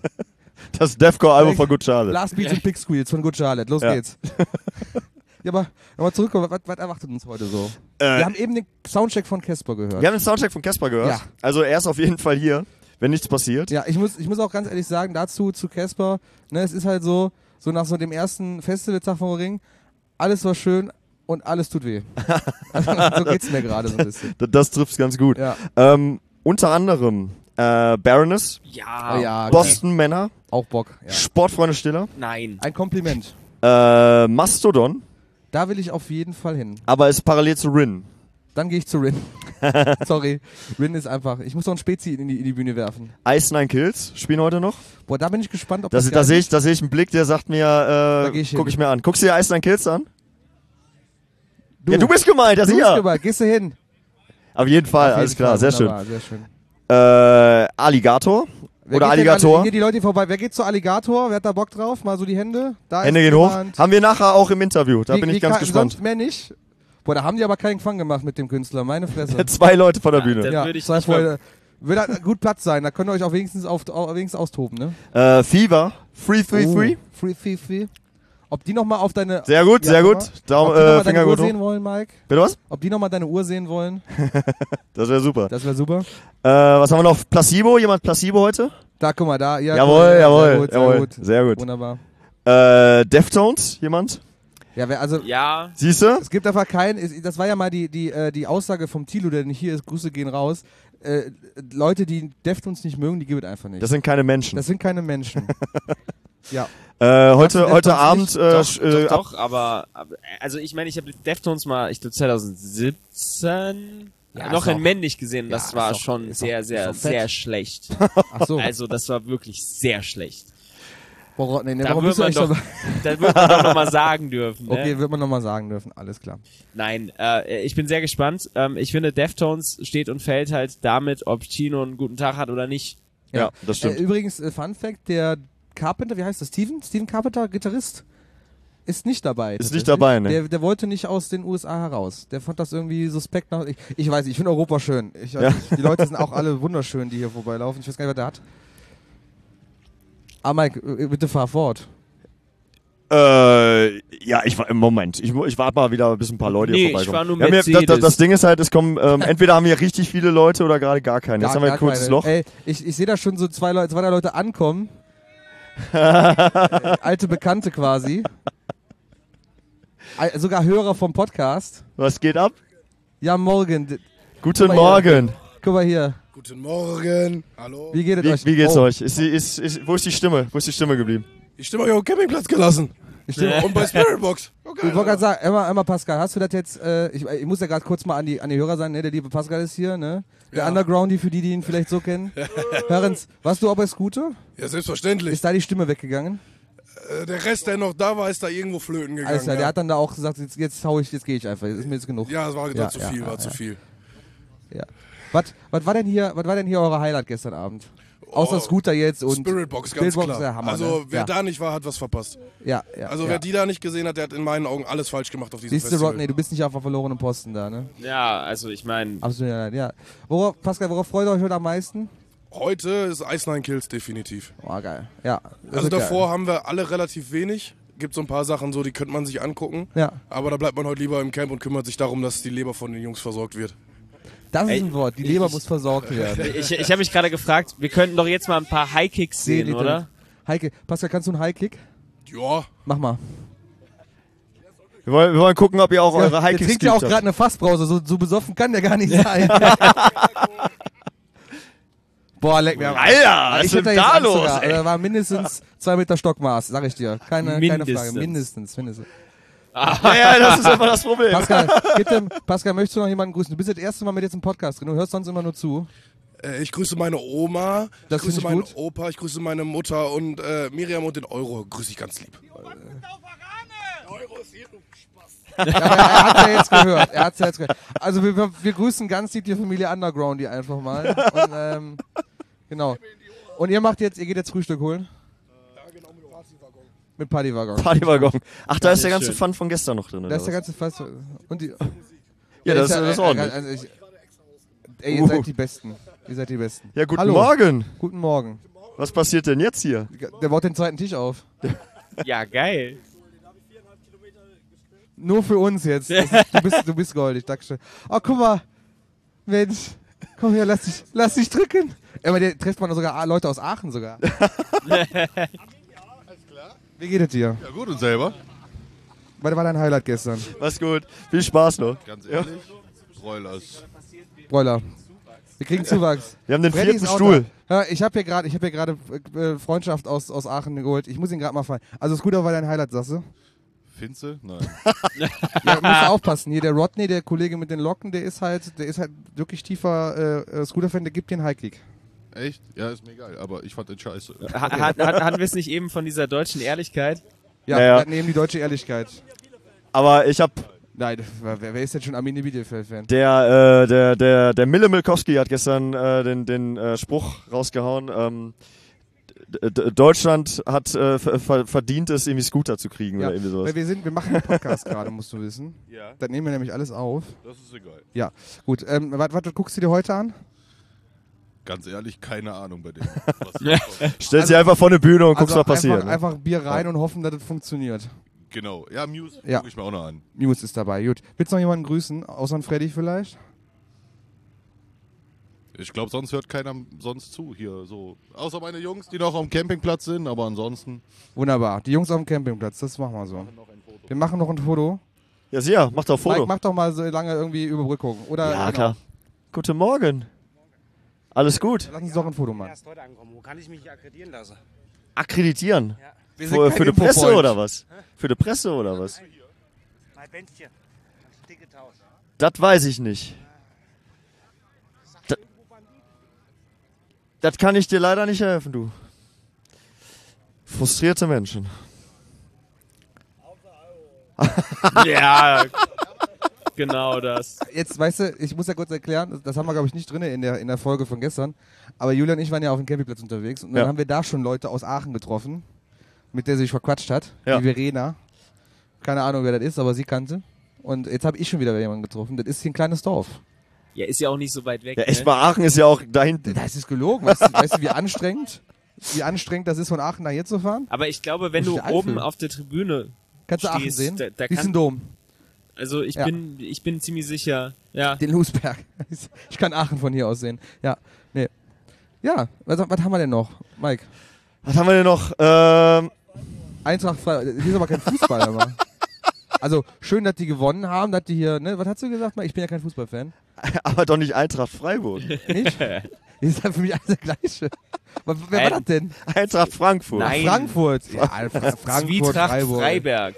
das Deathcore-Album von Good Charlotte. Last Beats and Pig Squeals von Good Charlotte. Los Ja. geht's. Ja, aber nochmal zurückkommen, was, was erwartet uns heute so? Äh, Wir haben eben den Soundcheck von Casper gehört. Wir haben den Soundcheck von Casper gehört. Ja. Also er ist auf jeden Fall hier, wenn nichts passiert. Ja, ich muss, ich muss auch ganz ehrlich sagen, dazu zu Casper, ne, es ist halt so, so nach so dem ersten Festivaltag vom Ring, alles war schön und alles tut weh. Also, so geht's mir gerade so ein bisschen. D- Das trifft's ganz gut. Ja, Ähm, unter anderem äh, Baroness, Ja. oh, ja Boston Männer, auch Bock. Ja. Sportfreunde Stiller, Nein. Ein Kompliment. Äh, Mastodon, Da will ich auf jeden Fall hin. aber ist parallel zu Rin. Dann gehe ich zu Rin. Sorry. Rin ist einfach. Ich muss noch ein Spezi in die, in die Bühne werfen. Ice Nine Kills spielen heute noch. Boah, da bin ich gespannt, ob Da, das da geil sehe ich, ist. da seh ich einen Blick, der sagt mir, geh äh, ich hin. guck ich mir an. Guckst du dir Ice Nine Kills an? Du, Ja, du bist gemeint, das du bist hier. gemeint. Gehst du hin? Auf jeden Fall, Auf alles jeden klar, Fall. sehr Wunderbar, sehr schön. schön. Äh, Alligator Wer oder geht denn Alligator. alle- Hier die Leute vorbei. Wer geht zu Alligator? Wer hat da Bock drauf? Mal so die Hände. Da Hände ist gehen hoch. jemand. Haben wir nachher auch im Interview. Da Wie- bin wie ich ganz kann- gespannt. Sonst mehr nicht. Boah, da haben die aber keinen Fang gemacht mit dem Künstler. Meine Fresse. Zwei Leute vor der Bühne. Dann Ja, würde ich zwei nicht mal- Freunde. Wird halt gut Platz sein. Da könnt ihr euch auch wenigstens, auf, auch wenigstens austoben, ne? Äh, Fever, Free Free Free. Oh, free, free, free. Ob die nochmal auf deine... Sehr gut, Ja, sehr guck gut. mal. Daumen, Ob die noch äh, mal deine Finger Uhr gut hoch. sehen wollen, Mike? Bitte was? Ob die nochmal deine Uhr sehen wollen? Das wäre super. Das wäre super. Äh, was haben wir noch? Placebo? Jemand Placebo heute? Da, guck mal, da. Ja, Jawohl, guck mal, jawohl, sehr gut, jawohl. Sehr gut. Sehr gut. Wunderbar. Äh, Deftones? Jemand? Ja, wer, also... Ja, Siehst du? Es gibt einfach keinen, es- das war ja mal die, die, äh, die Aussage vom Thilo, der nicht hier ist, Grüße gehen raus. Äh, Leute, die Deftones nicht mögen, die gibt es einfach nicht. Das sind keine Menschen. Das sind keine Menschen. ja. Äh, heute Deftones heute nicht? Abend äh, doch, sch- äh, doch, ab- doch, aber, aber also ich meine, ich habe Deftones mal, ich glaube zwanzig siebzehn Ja, noch ist in auch- männlich gesehen. Das Ja, war ist auch- schon ist sehr, auch- sehr, ist auch fett. sehr schlecht. Ach so. Also das war wirklich sehr schlecht. Worauf, nee, nee, Da warum wird bist du man echt doch, dabei? da wird man doch nochmal sagen dürfen. Ne? Okay, wird man nochmal sagen dürfen, alles klar. Nein, äh, ich bin sehr gespannt. Ähm, ich finde, Deftones steht und fällt halt damit, ob Chino einen guten Tag hat oder nicht. ja, das Äh, stimmt. übrigens, äh, Fun Fact, der Carpenter, wie heißt das, Steven? Steven Carpenter, Gitarrist, ist nicht dabei. Ist nicht tatsächlich. dabei, ne? Der, der wollte nicht aus den U S A heraus. Der fand das irgendwie suspekt. Nach, ich, ich weiß nicht, ich finde Europa schön. Ich, weiß Ja. nicht, die Leute sind auch alle wunderschön, die hier vorbeilaufen. Ich weiß gar nicht, was der hat. Ah, Mike, äh, bitte fahr fort. Äh, ja, ich war im Moment. Ich, mu- ich warte mal wieder, bis ein paar Leute Nee, hier ich vorbeikommen. war nur Ja, mir, das, Mercedes. das, das Ding ist halt, es kommen, ähm, entweder haben wir richtig viele Leute oder gerade gar keine. Jetzt haben wir ein kurzes keine. Loch. Ey, ich, ich sehe da schon so zwei, Leute, zwei drei Leute ankommen. äh, alte Bekannte quasi. Al- sogar Hörer vom Podcast. Was geht ab? Ja, morgen. D- Guten Guck mal hier. Morgen. Guck mal hier. Guten Morgen. Hallo. Wie geht es Wie, euch? wie geht's Oh, euch? Ist, die, ist, ist, wo ist die Stimme? Wo ist die Stimme geblieben? Ich stimme euch auf dem Campingplatz gelassen. Ich, stimme- Und bei Spiritbox. Okay, ich wollte gerade sagen, Emma, Emma Pascal, hast du das jetzt, äh, ich, ich muss ja gerade kurz mal an die, an die Hörer sagen, ne? Der liebe Pascal ist hier, ne? Der Ja. Undergroundy, für die, die ihn vielleicht so kennen. Hörens, warst du auch bei Scooter? Ja, selbstverständlich. Ist da die Stimme weggegangen? Äh, der Rest, der noch da war, ist da irgendwo flöten gegangen. Alles klar, ja. der hat dann da auch gesagt, jetzt, jetzt hau ich, jetzt gehe ich einfach, ist mir jetzt genug. ja, es war, Ja, war zu ja, viel, ja, war ja. zu viel. Ja. Was, was war denn hier, was war denn hier eure Highlight gestern Abend? Außer Oh, Scooter jetzt und Spiritbox, ganz Spiritbox klar. ist der Hammer, also, ne? wer ja. da nicht war, hat was verpasst. Ja, ja. Also, ja. wer die da nicht gesehen hat, der hat in meinen Augen alles falsch gemacht auf diesem Siehst du, Festival. Rodney, du bist nicht auf der verlorenen Posten da, ne? Ja, also ich meine, Absolut, ja. ja. Worauf, Pascal, worauf freut ihr euch heute am meisten? Heute ist Ice Nine Kills definitiv. Oh, geil. Ja. das Also wird davor haben wir alle relativ wenig. Gibt so ein paar Sachen so, die könnte man sich angucken. Geil. Ja. Aber da bleibt man heute lieber im Camp und kümmert sich darum, dass die Leber von den Jungs versorgt wird. Das Ey, ist ein Wort. Die Leber ich- muss versorgt werden. ich, ich habe mich gerade gefragt, wir könnten doch jetzt mal ein paar High-Kicks sehen, Sehen, oder? Heike, Pascal, kannst du einen High-Kick? Ja, Mach mal. Wir wollen, wir wollen gucken, ob ihr auch Ja, eure der High-Kicks trinkt ja auch habt. gerade eine Fassbrause. So, so besoffen kann der gar nicht sein. Boah, leck mir am Arsch. Alter, was Ich ist hätte denn jetzt da Angst los, sogar. ey? Da war mindestens zwei Meter Stockmaß, sag ich dir. Keine, keine Frage. Mindestens. Mindestens, mindestens. Ja, ja, das ist einfach das Problem. Pascal, gib dem, Pascal, möchtest du noch jemanden grüßen? Du bist das erste Mal mit jetzt im Podcast drin. Du hörst sonst immer nur zu. äh, ich grüße meine Oma, Das ich grüße find ich meinen gut. Opa, ich grüße meine Mutter und äh, Miriam und den Euro grüße ich ganz lieb. Ja, aber er hat's ja jetzt gehört. Er hat's ja jetzt gehört. Also wir, wir, wir grüßen ganz lieb die Familie Underground die einfach mal. Und, ähm, genau. Und ihr macht jetzt, ihr geht jetzt Frühstück holen? Mit Partywaggon. Partywaggon. Ach, da ist der ist ganze schön. Fun von gestern noch drin. Da oder ist der was? ganze Fest. Und die, Ja, das, ich- ist- das ist äh, ordentlich. Also ich, ey, ihr Uh. seid die Besten. Ihr seid die Besten. Ja, guten Hallo. Morgen. Guten Morgen. Was passiert denn jetzt hier? Der baut den zweiten Tisch auf. Ja, geil. Nur für uns jetzt. Das ist, du, bist, du bist goldig, Dankeschön. Oh, guck mal. Mensch. Komm her, lass dich, lass dich drücken. Ja, aber der trifft man sogar A- Leute aus Aachen sogar. Wie geht es dir? Ja gut, und selber? Was war dein Highlight gestern? Was gut. Viel Spaß noch. Ganz ehrlich? Broilers. Broiler. Wir kriegen Zuwachs. Wir haben den Freddy vierten ist auch Stuhl. da. Ja, ich habe hier gerade hab hier gerade, äh, Freundschaft aus, aus Aachen geholt. Ich muss ihn gerade mal fallen. Also Scooter war dein Highlight, sagst du? Finze? Nein. Ja, musst aufpassen. Hier der Rodney, der Kollege mit den Locken, der ist halt, der ist halt wirklich tiefer äh, Scooter-Fan, der gibt dir einen Highkick. Echt? Ja, ist mir egal, aber ich fand den scheiße. Ha, hat, hat, hatten wir es nicht eben von dieser deutschen Ehrlichkeit? Ja, Naja. wir hatten eben die deutsche Ehrlichkeit. Aber ich hab Nein, wer, wer ist denn schon Arminia Bielefeld-Fan? der äh, der der der Mille Milkowski hat gestern äh, den den äh, Spruch rausgehauen. Ähm, D- D- Deutschland hat äh, ver verdient es, irgendwie Scooter zu kriegen Ja, oder irgendwie sowas. weil wir sind, wir machen einen Podcast gerade, musst du wissen. Ja. Da nehmen wir nämlich alles auf. Das ist egal. Ja, gut. Ähm, was, was guckst du dir heute an? Ganz ehrlich, keine Ahnung bei dem. Was hier kommt. Stell sie einfach vor eine Bühne und guckst, was passiert. Einfach, Ne? einfach Bier rein und hoffen, dass es funktioniert. Genau. Ja, Muse Ja. gucke ich mir auch noch an. Muse ist dabei. Gut. Willst du noch jemanden grüßen? Außer ein Freddy vielleicht? Ich glaube, sonst hört keiner sonst zu hier. So. Außer meine Jungs, die noch am Campingplatz sind, aber ansonsten. Wunderbar. Die Jungs auf dem Campingplatz, das machen wir so. Wir machen noch ein Foto. Ja, sicher, mach doch Foto. Mike, mach doch mal so lange irgendwie Überbrückung. Oder, ja, genau. klar. Guten Morgen. Alles gut. Lass uns doch ein Foto machen. Erst heute angekommen. Wo kann ich mich akkreditieren lassen? Akkreditieren. Wir sind Für, kein für die Presse Infopoint. oder was? Für die Presse oder was? Mein Bändchen. Dicke Tausch. Das weiß ich nicht. Das, das kann ich dir leider nicht helfen, du. Frustrierte Menschen. Ja, genau das. Jetzt, weißt du, ich muss ja kurz erklären, das haben wir, glaube ich, nicht drin in der, in der Folge von gestern, aber Julia und ich waren ja auf dem Campingplatz unterwegs und dann Ja. haben wir da schon Leute aus Aachen getroffen, mit der sie sich verquatscht hat, Ja. die Verena. Keine Ahnung, wer das ist, aber sie kannte. Und jetzt habe ich schon wieder jemanden getroffen. Das ist hier ein kleines Dorf. Ja, ist ja auch nicht so weit weg. Ja, ne? echt mal, Aachen ist ja auch da hinten. Das ist gelogen. Weißt du, weißt du, wie anstrengend, wie anstrengend das ist, von Aachen nach hier zu fahren? Aber ich glaube, wenn Muss du ich Eifel? oben auf der Tribüne Kannst du Aachen stehst, sehen? da, da Siehst kann, einen Dom, also ich Ja. bin, ich bin ziemlich sicher, ja. den Lusberg. Ich kann Aachen von hier aus sehen. Ja, nee. Ja, was, was haben wir denn noch, Mike? Was haben wir denn noch? Ähm, Eintracht Freiburg. Hier ist aber kein Fußball, aber. Also, schön, dass die gewonnen haben, dass die hier, ne, was hast du gesagt, Mike? Ich bin ja kein Fußballfan. aber doch nicht Eintracht Freiburg. Nicht? Das ist ja für mich alles der gleiche. Was, wer war Ähm, das denn? Eintracht Frankfurt. Nein. Frankfurt. Ja, Fra Frankfurt, Zwietracht Freiburg. Freiberg.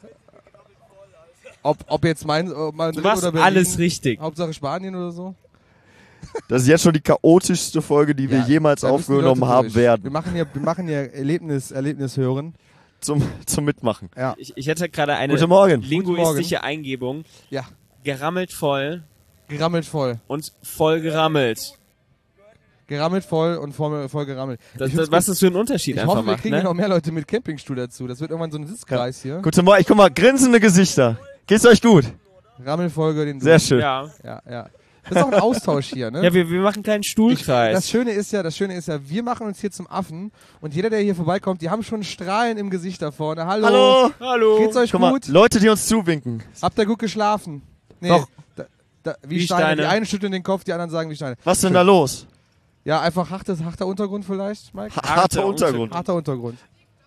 Ob, ob jetzt mein, ob mein Du machst alles richtig. Hauptsache Spanien oder so. Das ist jetzt schon die chaotischste Folge, die wir Ja, jemals da müssen die aufgenommen Leute haben durch. Wir werden. machen hier, wir machen hier Erlebnis, Erlebnis hören. Zum, zum Mitmachen. Ja. Ich, ich hätte gerade eine Guten Morgen. linguistische Eingebung. Ja. Gerammelt voll Gerammelt voll. und voll gerammelt. Gerammelt voll und voll, voll gerammelt. Das, Ich das, find's was gut. das für einen Unterschied Ich einfach hoffe, wir macht, kriegen hier ne? noch mehr Leute mit Campingstuhl dazu. Das wird irgendwann so ein Sitzkreis hier. Guten Morgen. Ich guck mal, grinsende Gesichter. Geht's euch gut? Rammelfolge, den Sehr du. schön. Ja. Ja, ja. Das ist auch ein Austausch hier, ne? Ja, wir, wir machen keinen Ich, Stuhlkreis. das Schöne ist ja, das Schöne ist ja, wir machen uns hier zum Affen und jeder, der hier vorbeikommt, die haben schon Strahlen im Gesicht da vorne. Hallo. Hallo. Hallo. Geht's euch Guck mal, gut? Leute, die uns zuwinken. Habt ihr gut geschlafen? Nee. Doch. Da, da, wie, Wie Steine. Steine. Die einen schütteln den Kopf, die anderen sagen wie Steine. Was ist denn da los? Ja, einfach hartes, harter Untergrund vielleicht, Mike? Harter Harter Untergrund. Harter Untergrund.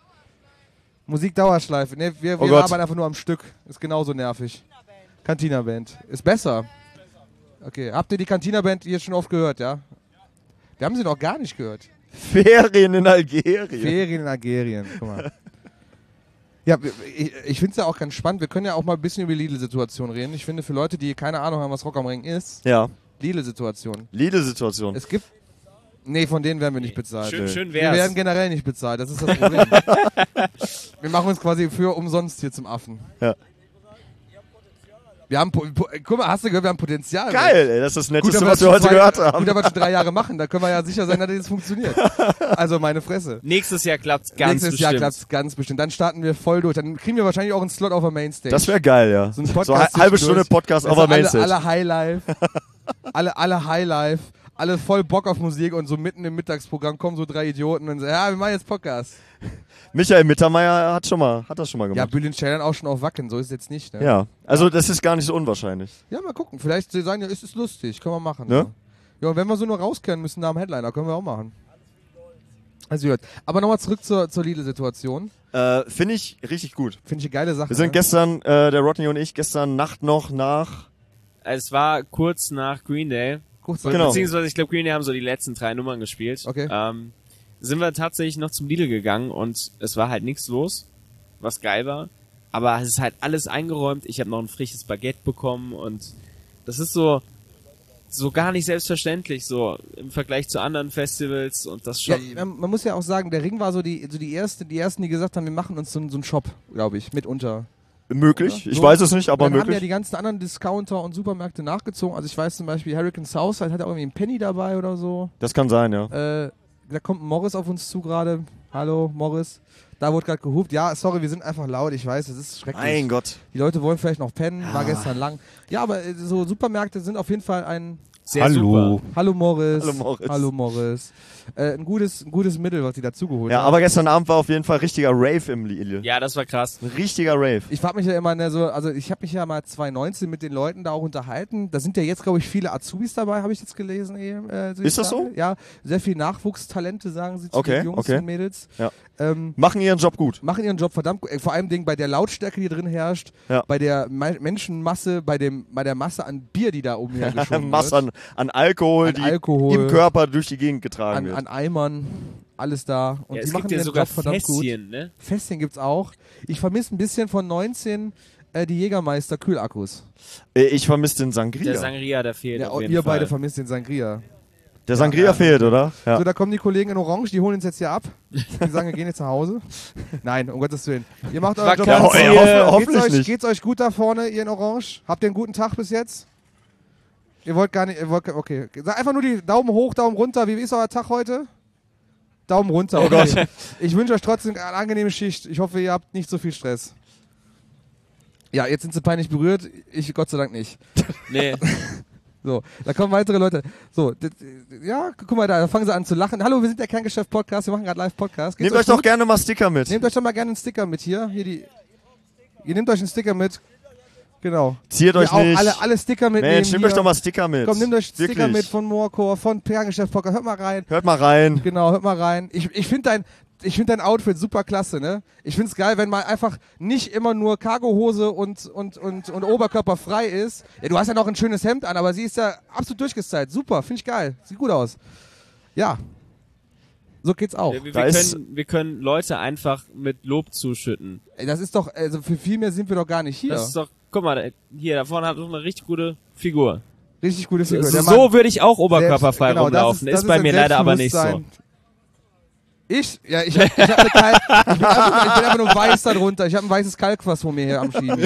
Musik Dauerschleife. Ne, wir Oh wir Gott. arbeiten einfach nur am Stück. Ist genauso nervig. Cantina Band. Ist besser. Okay, habt ihr die Cantina Band hier schon oft gehört, ja? Wir haben sie noch gar nicht gehört. Ferien in Algerien. Ferien in Algerien. Guck mal. Ja, ich, ich finde es ja auch ganz spannend. Wir können ja auch mal ein bisschen über die Lidl-Situation reden. Ich finde, für Leute, die keine Ahnung haben, was Rock am Ring ist, Ja. Lidl-Situation. Lidl-Situation. Es gibt. Nee, von denen werden wir nicht bezahlt. Schön, schön Wir werden wär's. generell nicht bezahlt, das ist das Problem. Wir machen uns quasi für umsonst hier zum Affen. Ja. Wir haben, po po guck mal, hast du gehört, wir haben Potenzial. Geil, ey. Das ist das Gut, Netteste, dass was wir schon heute zwei- gehört haben. Gut, dass wir schon drei Jahre machen, da können wir ja sicher sein, dass das funktioniert. Also meine Fresse. Nächstes Jahr klappt's ganz Nächstes bestimmt. Jahr klappt es ganz bestimmt. Dann starten wir voll durch. Dann kriegen wir wahrscheinlich auch einen Slot auf der Mainstage. Das wäre geil, ja. So ein So, Podcast halbe zwischendurch. Stunde Podcast Also auf der alle, Mainstage. alle Highlife. alle, alle Highlife. Alle voll Bock auf Musik und so mitten im Mittagsprogramm kommen so drei Idioten und sagen, ja, wir machen jetzt Podcast. Michael Mittermeier hat schon mal, hat das schon mal Ja, gemacht. Bülent Ceylan auch schon auf Wacken, so ist es jetzt nicht. Ne? Ja. Also das ist gar nicht so unwahrscheinlich. Ja, mal gucken. Vielleicht sie sagen ja, ist es lustig, können wir machen. Ne? Ja. Ja, und wenn wir so nur rauskehren müssen nach dem Headliner, können wir auch machen. Also gut. Aber nochmal zurück zur, zur Lidl-Situation. Äh, Finde ich richtig gut. Finde ich eine geile Sache. Wir sind ne? gestern, äh, der Rodney und ich, gestern Nacht noch nach... Es war kurz nach Green Day. Kurz Genau. Beziehungsweise, ich glaube, Green Day haben so die letzten drei Nummern gespielt. Okay. Ähm, sind wir tatsächlich noch zum Lidl gegangen und es war halt nichts los, was geil war. aber es ist halt alles eingeräumt. Ich habe noch ein frisches Baguette bekommen und das ist so so gar nicht selbstverständlich so im Vergleich zu anderen Festivals und das schon. Ja, man, man muss ja auch sagen, der Ring war so die so die erste, die ersten, die gesagt haben, wir machen uns so, so einen Shop, glaube ich, mitunter. Möglich, Oder? ich So. weiß es nicht, aber dann möglich. haben ja die ganzen anderen Discounter und Supermärkte nachgezogen. Also ich weiß zum Beispiel, Hurricane Southside hat auch irgendwie einen Penny dabei oder so. Das kann sein, ja. Äh, da kommt ein Morris auf uns zu gerade. Hallo, Morris. Da wurde gerade gehupt. Ja, sorry, wir sind einfach laut. Ich weiß, es ist schrecklich. Mein Gott. Die Leute wollen vielleicht noch pennen. War gestern lang. Ja, aber äh, so Supermärkte sind auf jeden Fall ein... Sehr Hallo. super. Hallo Morris. Hallo Morris. Hallo Morris. Äh, ein, gutes, ein gutes Mittel, was die dazugeholt Ja, haben. aber gestern Abend war auf jeden Fall richtiger Rave im Lille. Ja, das war krass. Ein richtiger Rave. Ich frage mich ja immer, ne, so, also ich habe mich ja mal zwanzig neunzehn mit den Leuten da auch unterhalten. Da sind ja jetzt, glaube ich, viele Azubis dabei, habe ich jetzt gelesen. Äh, so Ist das sagen. so? Ja, sehr viel Nachwuchstalente, sagen sie zu Okay, den Jungs okay. und Mädels. Ja. Ähm, Machen ihren Job gut. machen ihren Job verdammt gut. Äh, Vor allem Dingen bei der Lautstärke, die drin herrscht, Ja. bei der Me Menschenmasse, bei, dem, bei der Masse an Bier, die da oben hergeschoben Masse wird. an, an Alkohol, An die Alkohol. im Körper durch die Gegend getragen An, wird. an Eimern, alles da. Und Ja, die es machen gibt ja ihren sogar Job verdammt gut. Fässchen, ne? Fässchen gibt's auch. Ich vermisse ein bisschen von neunzehn äh, die Jägermeister Kühlakkus. Äh, ich vermisse den Sangria. Der Sangria, der fehlt Ja, auf jeden ihr Fall. beide vermisst den Sangria. Der Sangria Ja. fehlt, oder? Ja. So, da kommen die Kollegen in Orange, die holen uns jetzt hier ab. Die sagen, wir gehen jetzt nach Hause. Nein, um Gottes Willen. Ihr macht euren Job. Vakanz ganz hier. gut. Hoff- geht's, hoffentlich euch, nicht. geht's euch gut da vorne, ihr in Orange? Habt ihr einen guten Tag bis jetzt? Ihr wollt gar nicht, ihr wollt, okay. Sag einfach nur die Daumen hoch, Daumen runter. Wie ist euer Tag heute? Daumen runter. Oh Gott. Ich wünsche euch trotzdem eine angenehme Schicht. Ich hoffe, ihr habt nicht so viel Stress. Ja, jetzt sind sie peinlich berührt. Ich Gott sei Dank nicht. Nee. So, da kommen weitere Leute. So, d- d- ja, guck mal da, da fangen sie an zu lachen. Hallo, wir sind der Kerngeschäft-Podcast, wir machen gerade Live-Podcast. Geht's Nehmt euch doch gut? gerne mal Sticker mit. Nehmt euch doch mal gerne einen Sticker mit hier. Hier die. Ihr nehmt euch einen Sticker mit. Genau. Ziert euch Hier auch nicht. alle, alle Sticker mitnehmen. Mensch, nehmt hier. euch doch mal Sticker mit. Komm, nehmt euch Sticker Wirklich. mit von Moorcore, von Kerngeschäft-Podcast. Hört mal rein. Hört mal rein. Genau, hört mal rein. Ich, ich finde dein, ich find dein Outfit super klasse, ne? Ich find's geil, wenn mal einfach nicht immer nur Cargohose und, und, und, und Oberkörper frei ist. Ja, du hast ja noch ein schönes Hemd an, aber sie ist ja absolut durchgestylt. Super, finde ich geil. Sieht gut aus. Ja. So geht's auch. Wir, wir, Da ist- können, wir können Leute einfach mit Lob zuschütten. Ey, das ist doch, also für viel mehr sind wir doch gar nicht hier. Das ist doch, guck mal, da- hier, da vorne hat doch eine richtig gute Figur. Richtig gute Figur. So, Der so Mann- würde ich auch oberkörperfrei Selbst- genau, rumlaufen. das Ist, das bei ein mir leider aber nicht so. Selbstbewusstsein. Ich? Ja, ich hab, ich hab eine Kalk, ich, bin einfach, ich bin einfach nur weiß da drunter. Ich habe ein weißes Kalkfass vor mir hier am Schieben.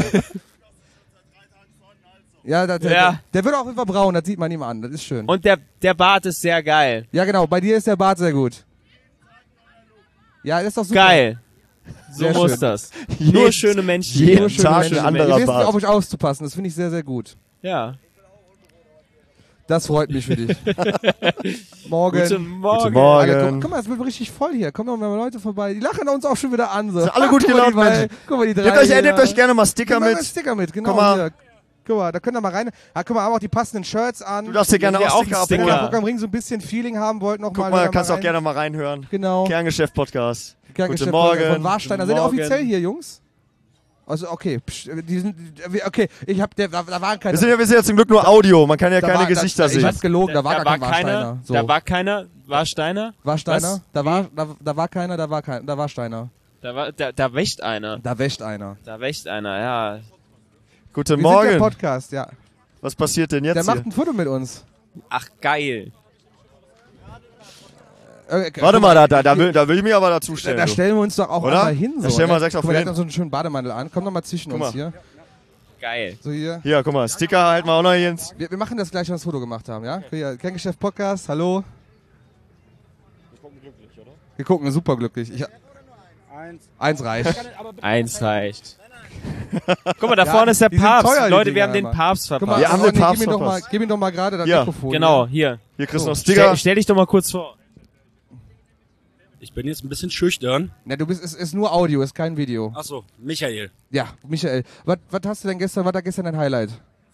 Ja, das, der, Ja. der wird auch immer braun, das sieht man ihm an. Das ist schön. Und der, der Bart ist sehr geil. Ja, genau, bei dir ist der Bart sehr gut. Ja, das ist doch super. Geil. So Sehr muss schön. das. Jeden- Nur schöne Menschen. jeden Nur schöne Tag Menschen. ein anderer Ihr wisst Bart. auf euch aufzupassen, das finde ich sehr, sehr gut. Ja. Das freut mich für dich. Morgen. Guten Morgen. Guten Morgen. Alle, guck, guck mal, es wird richtig voll hier. Kommen doch mal Leute vorbei. Die lachen uns auch schon wieder an. So. Sind alle gut Guck mal, gelaunt, die drei- Mensch. Guck mal, die drei. Nehmt euch, hier. nehmt euch gerne mal Sticker Nimm mal einen mit. Sticker mit, genau. Guck mal. Hier. Guck mal, da könnt ihr mal rein. Ah, guck mal, haben auch die passenden Shirts an. Du darfst dir gerne Ja, auch auch Sticker einen Sticker. Wenn ihr abholen. Bock am Ring so ein bisschen Feeling haben wollt, noch Guck mal. mal, hört kannst auch rein. gerne mal reinhören. Genau. Kerngeschäft-Podcast. Kerngeschäft Guten Morgen. Von Warsteiner. Guten Seid ihr Morgen. offiziell hier, Jungs? Also, okay. Psch, die sind, okay, ich hab, der, da, da waren keine. Wir sind, ja, wir sind ja zum Glück nur Audio, man kann ja da keine war, Gesichter da, Ich sehen. hab gelogen, da war gar kein keiner. Warsteiner. So. Da war keiner. Warsteiner? Warsteiner? Was? Da war, da, da war keiner, da war kein, da war Steiner. Da war, da, da wächt einer. Da wäscht einer. Da wächt einer, ja. Guten Wir sind Morgen. der Podcast, ja. Was passiert denn jetzt Der macht hier? ein Foto mit uns. Ach, geil. Äh, Warte mal, da, da, da, will, da will ich mich aber dazu Da, stellen. da du. stellen wir uns doch auch Oder? mal hin. So, Da stellen wir ne? uns extra Guck mal, der hin. hat noch so einen schönen Bademantel an. Komm doch mal zwischen Guck uns mal. hier. Geil. So hier. Hier, guck mal, Sticker halten wir auch noch Jens. Wir, wir machen das gleich, wenn wir das Foto gemacht haben, ja? Hier, Kerngeschäft Podcast, hallo. Wir gucken super glücklich. Ich, Eins. eins reicht. Eins reicht. Guck mal, da Ja, vorne ist der die sind Papst. teuer, die Leute, Dinger wir haben den immer. Papst Guck mal, verpasst. Wir haben Ronny, den Papst gib, ihm doch mal, verpasst. gib ihm doch mal gerade das Ja. Mikrofon. Genau, hier. Hier kriegst du noch Stell, Sticker. stell dich doch mal kurz vor. Ich bin jetzt ein bisschen schüchtern. Ne, du bist, es ist nur Audio, ist kein Video. Achso, Michael. Ja, Michael. Was, was hast du denn gestern, was war gestern dein Highlight?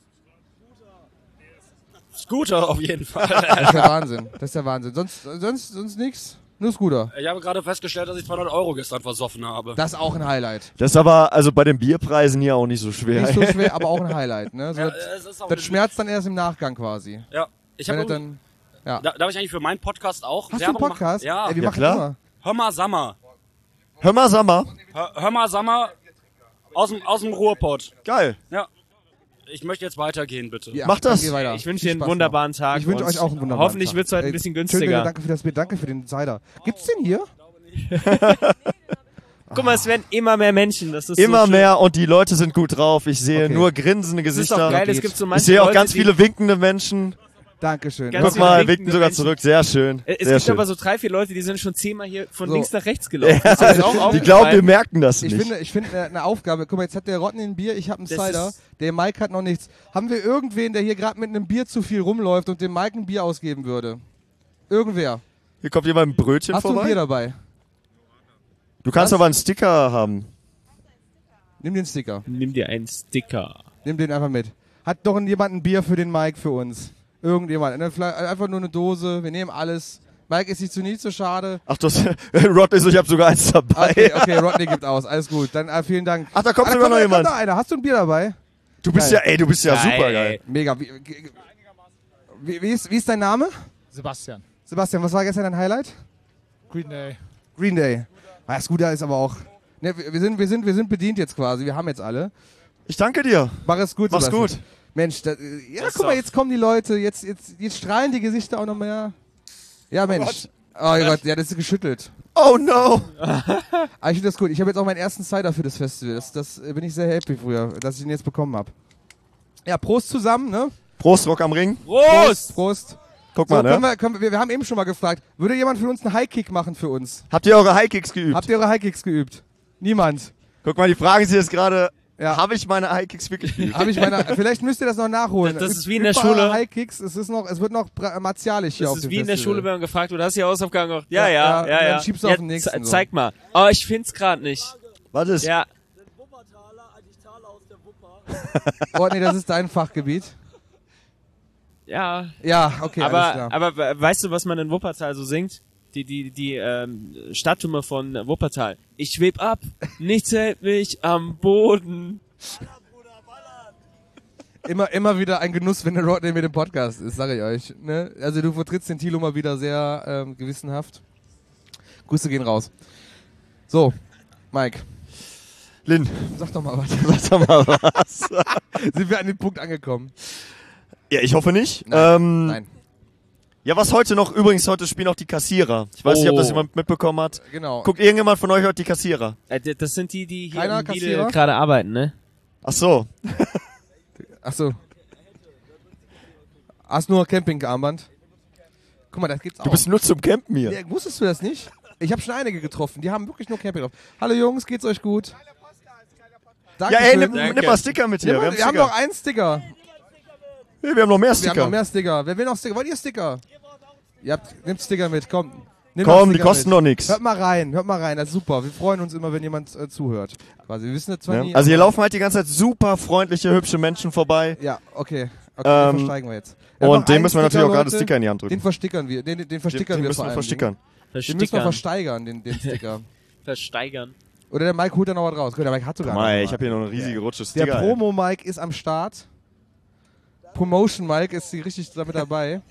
Scooter auf jeden Fall. Das ist der Wahnsinn. Das ist der Wahnsinn. Sonst, sonst, sonst nichts? Nur Scooter. Ich habe gerade festgestellt, dass ich zweihundert Euro gestern versoffen habe. Das ist auch ein Highlight. Das ist aber also bei den Bierpreisen hier auch nicht so schwer. Nicht so schwer, aber auch ein Highlight. Ne? So, Ja, das es ist auch das eine- schmerzt dann erst im Nachgang quasi. Ja, ich Wenn habe du dann, ja. da, darf ich eigentlich für meinen Podcast auch Hast du einen Werbung Podcast? machen? Ja, Ey, wir Ja, machen klar. immer. Hör mal Sammer. Hör mal, Sammer. Hör, hör mal Sammer. Aus dem, aus dem Ruhrpott. Geil. Ja. Ich möchte jetzt weitergehen, bitte. Ja, Mach das. dann geh weiter. Ich wünsche Viel dir einen Spaß wunderbaren Tag. Ich wünsche und euch auch einen wunderbaren Hoffentlich Tag. wird es heute Ey, ein bisschen schön, günstiger. danke für das Bild, danke für den Cider. Gibt's den hier? Guck mal, es werden immer mehr Menschen. Das ist Immer so schön. mehr und die Leute sind gut drauf. Ich sehe Okay. nur grinsende Das ist Gesichter. doch geil, es gibt so manche Ich sehe auch Leute, ganz die- viele winkende Menschen. Dankeschön. Ganz Guck viele mal, winkende winken sogar Menschen. zurück. Sehr schön. Es Sehr gibt schön. aber so drei, vier Leute, die sind schon zehnmal hier von So. links nach rechts gelaufen. Ja, Ist dir das auch die aufgefallen? glauben, wir merken das Ich nicht. finde, ich finde eine, eine Aufgabe. Guck mal, jetzt hat der Rodney ein Bier, ich habe einen Das Cider. ist- Der Mike hat noch nichts. Haben wir irgendwen, der hier gerade mit einem Bier zu viel rumläuft und dem Mike ein Bier ausgeben würde? Irgendwer. Hier kommt jemand ein Brötchen Hast du ein vorbei. Bier dabei? Du kannst Was? aber einen Sticker haben. Nimm den Sticker. Nimm dir einen Sticker. Nimm den einfach mit. Hat doch jemand ein Bier für den Mike für uns? Irgendjemand. Eine Fla- Einfach nur eine Dose. Wir nehmen alles. Mike, ist nicht zu nie zu schade. Ach, das Rod ist so, ich habe sogar eins dabei. Okay, okay, Rodney gibt aus. Alles gut. Dann äh, vielen Dank. Ach, da kommt Ah, sogar noch da jemand. kommt noch einer. Hast du ein Bier dabei? Du bist Geil. ja, ey, du bist ja Geil. super geil. Mega. Wie, wie, wie, ist, wie ist dein Name? Sebastian. Sebastian, was war gestern dein Highlight? Green Day. Green Day. Ah, das Gute ist aber auch. Ne, wir, wir, sind, wir, sind, wir sind bedient jetzt quasi. Wir haben jetzt alle. Ich danke dir. Mach es gut. Mach's Sebastian. gut. Mensch, das, ja, Das guck mal, doch- jetzt kommen die Leute. Jetzt, jetzt, jetzt strahlen die Gesichter auch noch mehr. Ja, Mensch. Oh Gott, ja, das ist geschüttelt. Oh no. Aber ich finde das gut. Ich habe jetzt auch meinen ersten Cider für das Festival. Das, das äh, bin ich sehr happy früher, dass ich ihn jetzt bekommen habe. Ja, Prost zusammen, ne? Prost, Rock am Ring. Prost! Prost. Guck So, mal, können ne? wir, können wir, wir haben eben schon mal gefragt, würde jemand von uns einen High-Kick machen für uns? Habt ihr eure High-Kicks geübt? Habt ihr eure High-Kicks geübt? Niemand. Guck mal, die fragen sich jetzt gerade, Ja. habe ich meine High-Kicks wirklich geübt? Hab ich meine, vielleicht müsst ihr das noch nachholen. Das- das ist Übt- wie in der übt eure Schule. High-Kicks, es, ist noch, es wird noch bra- martialisch hier Das auf ist dem wie in der Festival. Schule, wenn man gefragt wird, hast du die Hausaufgaben gemacht? Ja, Ja, ja, ja, ja, dann ja. schiebst du ja auf den nächsten ze- so. Zeig mal. Oh, ich find's gerade nicht. Was ist? Ja. Oh nee, das ist dein Fachgebiet. Ja. Ja, okay, alles aber, klar. aber we- weißt du, was man in Wuppertal so singt? Die, die, die ähm, Stadttumme von Wuppertal. Ich schweb ab, nichts hält mich am Boden. Immer, immer wieder ein Genuss, wenn der Rodney mit dem Podcast ist, sage ich euch. Ne? Also du vertrittst den Thilo mal wieder sehr ähm, gewissenhaft. Grüße gehen raus. So, Mike, Lynn, sag doch mal was. sag mal was. Sind wir an dem Punkt angekommen? Ja, ich hoffe nicht. Nein. Ähm, Nein. Ja, was heute noch, übrigens, heute spielen auch die Kassierer. Ich weiß nicht, ob das Oh. jemand mitbekommen hat. Genau. Guckt irgendjemand von euch heute die Kassierer? Äh, d- das sind die, die hier Keiner im Lidl Kassierer? gerade arbeiten, ne? Ach so. Ach so. Hast nur Campingarmband? Guck mal, das gibt's auch. Du bist nur zum Campen hier. Ja, wusstest du das nicht? Ich habe schon einige getroffen, die haben wirklich nur Camping drauf. Hallo Jungs, geht's euch gut? Ja, ey, nimm, Dankeschön. nimm mal Sticker mit hier. Ja, wir wir, haben, wir haben Sticker. noch einen Sticker. Nee, wir haben noch mehr Wir Sticker. haben noch mehr Sticker. Wer will noch Sticker? Wollt ihr Sticker? Ihr habt, nehmt Sticker mit, komm. Nimm mal Komm, die Sticker kosten mit. doch nichts. Hört mal rein, hört mal rein, das ist super. Wir freuen uns immer, wenn jemand äh, zuhört. Quasi. Wir wissen das zwar Ja. nie. Also hier aber- laufen halt die ganze Zeit super freundliche, hübsche Menschen vorbei. Ja, okay. Okay, Ähm, den versteigen wir jetzt. Wir haben noch Und dem einen müssen wir natürlich auch gerade Leute. Sticker in die Hand drücken. Den verstickern wir. Den, den Den, verstickern den wir müssen vor wir allem. verstickern. Den müssen wir Verstickern. versteigern, den, den Sticker. Versteigern. Oder der Mike holt da noch was raus. Guck, der Mike hat sogar Guck mal, ey, noch ich habe hier noch eine riesige Rutsche Der Sticker. ey. Promo-Mike ist am Start. Promotion-Mike ist hier richtig damit dabei.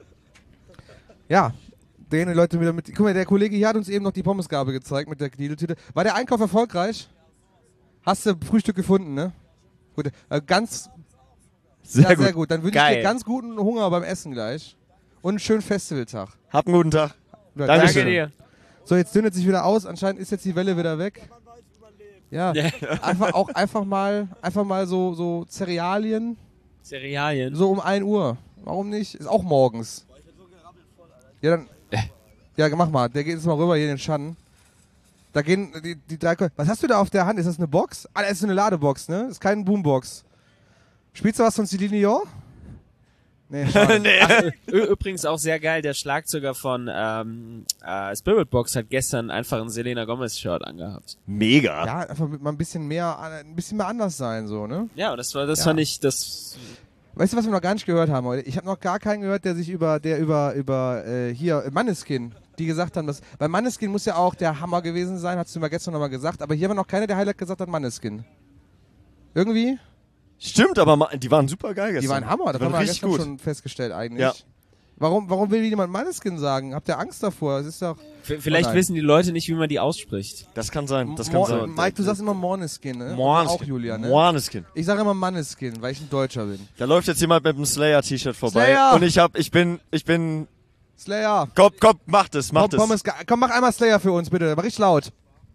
Ja, den die Leute wieder mit. Guck mal, der Kollege hier hat uns eben noch die Pommesgabe gezeigt mit der Kniedeltüte. War der Einkauf erfolgreich? Hast du Frühstück gefunden, ne? Gut, äh, ganz. Sehr ja, gut. sehr gut. Dann wünsche ich Geil. dir ganz guten Hunger beim Essen gleich. Und einen schönen Festivaltag. Habt einen guten Tag. Ja, Dankeschön. Danke dir. So, jetzt dünnet sich wieder aus. Anscheinend ist jetzt die Welle wieder weg. Ja, Ja. einfach auch einfach mal, einfach mal so, so Cerealien. Cerealien. So um ein Uhr. Warum nicht? Ist auch morgens. Ja, dann. Ja, mach mal. Der geht jetzt mal rüber hier in den Schatten. Da gehen die, die drei. Ko- Was hast du da auf der Hand? Ist das eine Box? Ah, das ist so eine Ladebox, ne? Ist keine Boombox. Spielst du was von Celine Dion? Nee, schade. Ach, ü- übrigens auch sehr geil, der Schlagzeuger von ähm, äh, Spiritbox hat gestern einfach ein Selena Gomez-Shirt angehabt. Mega. Ja, einfach mit mal ein bisschen mehr, ein bisschen mehr anders sein, so, ne? Ja, und das war, das Ja. fand ich, das. Weißt du, was wir noch gar nicht gehört haben heute? Ich habe noch gar keinen gehört, der sich über, der über, über, äh, hier, Manneskin, die gesagt haben, dass, weil Manneskin muss ja auch der Hammer gewesen sein, hast du mir gestern nochmal gesagt, aber hier war noch keiner, der Highlight gesagt hat, Manneskin. Irgendwie? Stimmt, aber ma- die waren super geil gestern. Die waren Hammer, das Die haben waren wir richtig gestern gut. schon festgestellt eigentlich. Ja. Warum, warum will jemand Måneskin sagen? Habt ihr Angst davor? Es ist doch... V vielleicht oh wissen die Leute nicht, wie man die ausspricht. Das kann sein, das kann Mo sein. Mike, du sagst immer Måneskin, ne? Måneskin. Auch Julia, ne? Måneskin. Ich sage immer Måneskin, weil ich ein Deutscher bin. Da läuft jetzt jemand mit einem Slayer-T-Shirt vorbei. Slayer! Und ich hab, ich bin, ich bin... Slayer! Komm, komm, mach das, mach komm, das. Pommes, komm, mach einmal Slayer für uns, bitte. Aber richtig laut.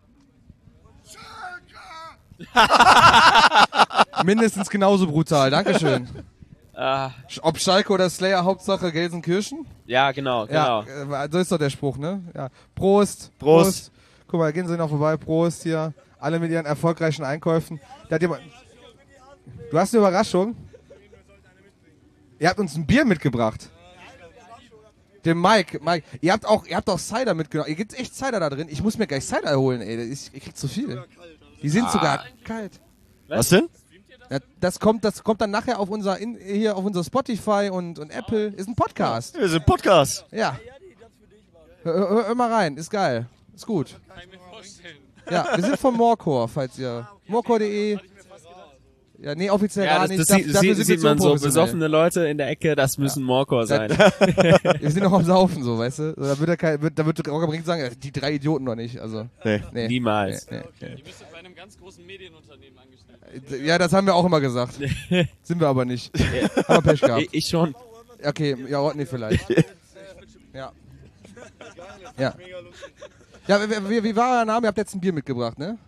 Mindestens genauso brutal, dankeschön. Ah. Ob Schalke oder Slayer, Hauptsache Gelsenkirchen? Ja, genau, genau. Ja, äh, so ist doch der Spruch, ne? Ja. Prost, Prost. Prost. Guck mal, gehen Sie noch vorbei. Prost hier. Alle mit ihren erfolgreichen Einkäufen. Da hat jemand... Du hast eine Überraschung? Ihr habt uns ein Bier mitgebracht. Dem Mike, Mike. Ihr habt auch, ihr habt auch Cider mitgenommen. Ihr gibt echt Cider da drin. Ich muss mir gleich Cider holen, ey. Ich, ich krieg zu viel. Die sind ah. sogar kalt. Was denn? Ja, das kommt, das kommt dann nachher auf unser, in, hier auf unser Spotify und, und Apple. Ist ein Podcast. Ist ein Podcast. Ja. Hör, hör, hör mal rein, ist geil. Ist gut. Ja, wir sind von Morecore, falls ihr. Morecore punkt de. Ja, nee, offiziell ja, gar das, nicht. Das, da, das dafür sieht, sind sieht man so professionell. besoffene Leute in der Ecke, das müssen ja. Morecore sein. Wir sind noch am Saufen, so, weißt du? Da wird, er kein, wird, da wird Rock am Ring sagen, die drei Idioten noch nicht. Also, nee. nee. Niemals. Nee, nee, nee. Ihr müsstet bei einem ganz großen Medienunternehmen angestellt. Ja, das haben wir auch immer gesagt. Sind wir aber nicht. Haben wir Pech gehabt. Ich, ich schon. Okay, ja, Rodney vielleicht. Ja. Ja. Ja, wie, wie war euer Name? Ihr habt jetzt ein Bier mitgebracht, ne?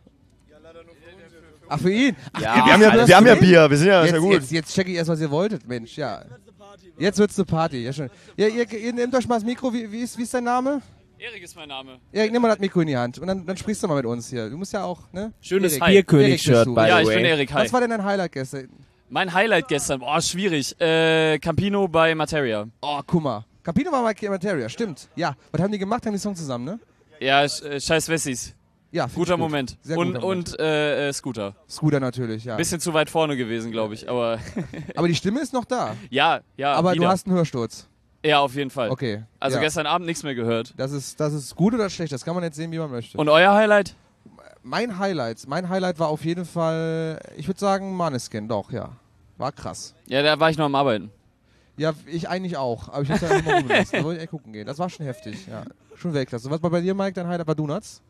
Ach, für ihn? Ach, ja, wir haben ja, wir haben ja Bier, wir sind ja, jetzt, ja gut. Jetzt, jetzt check ich erst, was ihr wolltet, Mensch, ja. Jetzt wird's eine Party, ja schön. Ja, ihr, ihr nehmt euch mal das Mikro, wie, wie, ist, wie ist dein Name? Erik ist mein Name. Erik, nimm mal das Mikro in die Hand und dann, dann sprichst du mal mit uns hier. Du musst ja auch, ne? Schönes Bierkönig-Shirt, by the way. Ja, ich bin Erik, hi. Was war denn dein Highlight gestern? Mein Highlight gestern, boah, schwierig. Äh, Campino bei Materia. Oh, guck mal. Campino war bei Materia, stimmt. Ja, was haben die gemacht? Haben die Song zusammen, ne? Ja, äh, scheiß Wessis. Ja, guter gut. Moment. Sehr und guter Moment. und äh, äh, Scooter. Scooter natürlich, ja. Bisschen zu weit vorne gewesen, glaube ich, aber... aber die Stimme ist noch da. Ja, ja. Aber wieder. du hast einen Hörsturz. Ja, auf jeden Fall. Okay. Also ja. gestern Abend nichts mehr gehört. Das ist, das ist gut oder schlecht, das kann man jetzt sehen, wie man möchte. Und euer Highlight? Mein Highlight, mein Highlight war auf jeden Fall, ich würde sagen, Måneskin, doch, ja. War krass. Ja, da war ich noch am Arbeiten. Ja, ich eigentlich auch, aber ich hab's ja immer rumgelassen. Da wollte ich echt gucken gehen. Das war schon heftig, ja. Schon Weltklasse. Was war bei dir, Mike, dein Highlight? War Donuts?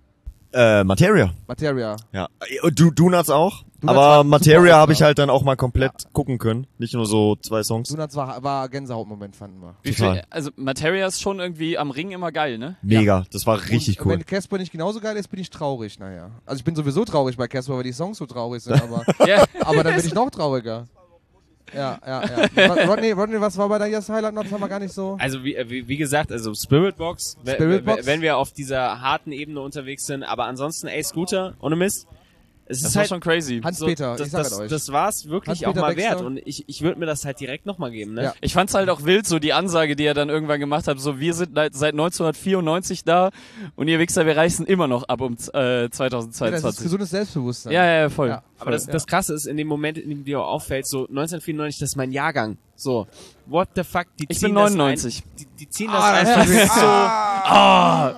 Äh, Materia. Materia. Ja. Du, Donuts auch. Donuts aber Materia habe ich ja. halt dann auch mal komplett ja. gucken können. Nicht nur so zwei Songs. Donuts war, war Gänsehautmoment, fanden wir. Wie viel, also Materia ist schon irgendwie am Ring immer geil, ne? Mega, ja. Das war richtig und, cool. Wenn Casper nicht genauso geil ist, bin ich traurig, naja. Also ich bin sowieso traurig bei Casper, weil die Songs so traurig sind, aber, yeah. aber dann bin ich noch trauriger. Ja, ja, ja. Rodney, Rodney, was war bei dir das Highlight noch? Das haben wir gar nicht so. Also wie, wie, wie gesagt, also Spiritbox, Spiritbox, wenn wir auf dieser harten Ebene unterwegs sind, aber ansonsten, ey, Scooter, ohne Mist. Es das ist war halt schon crazy. Hans-Peter, so, das, ich sag das, euch. das war's wirklich auch mal wert und ich, ich würde mir das halt direkt nochmal geben, ne? Ja. Ich fand's halt auch wild, so die Ansage, die er dann irgendwann gemacht hat, so wir sind seit neunzehnhundertvierundneunzig da und ihr Wichser, wir reißen immer noch ab um äh, zweitausendzweiundzwanzig. Ja, das ist gesundes Selbstbewusstsein. Ja, ja, voll. Ja, aber das, das Krasse ist, in dem Moment, in dem dir auffällt, so neunzehnhundertvierundneunzig, das ist mein Jahrgang. So, what the fuck, die ich ziehen bin neunundneunzig. Das ein, die, die ziehen das ah, einfach das so... Ah,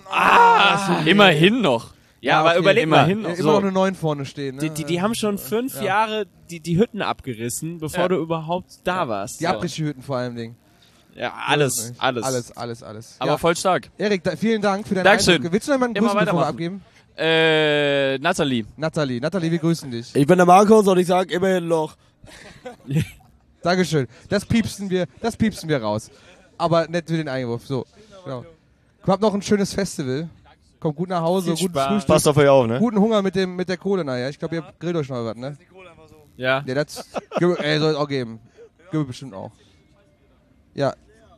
ah, immerhin noch. Ja, ja, aber okay. überleg mal. Immerhin Ja, noch. immer So. noch eine neun vorne stehen. Ne? Die, die, die haben schon fünf ja. Jahre die, die Hütten abgerissen, bevor Ja. du überhaupt da warst. Die So. Abrisshütten vor allem Ding. Ja, alles, alles. Alles, alles, alles. Aber ja. voll stark. Erik, da, vielen Dank für deinen Dankeschön. Eindruck. Willst du noch jemanden Immer grüßen, bevor wir weitermachen. abgeben? Äh, Nathalie. Nathalie, Nathalie, wir grüßen dich. Ich bin der Markus und ich sag immerhin noch. Dankeschön. Das piepsen wir, das piepsen wir raus. Aber nett für den Einwurf. So, genau. Habt noch ein schönes Festival. Kommt gut nach Hause, Viel guten Spaß. Frühstück. Passt auf euch auf, ne? Guten Hunger mit dem mit der Kohle nachher. Ich glaube, ihr grillt euch noch was, ne? Ja. Ja, das ey, soll es auch geben. Gibt bestimmt auch. Ja.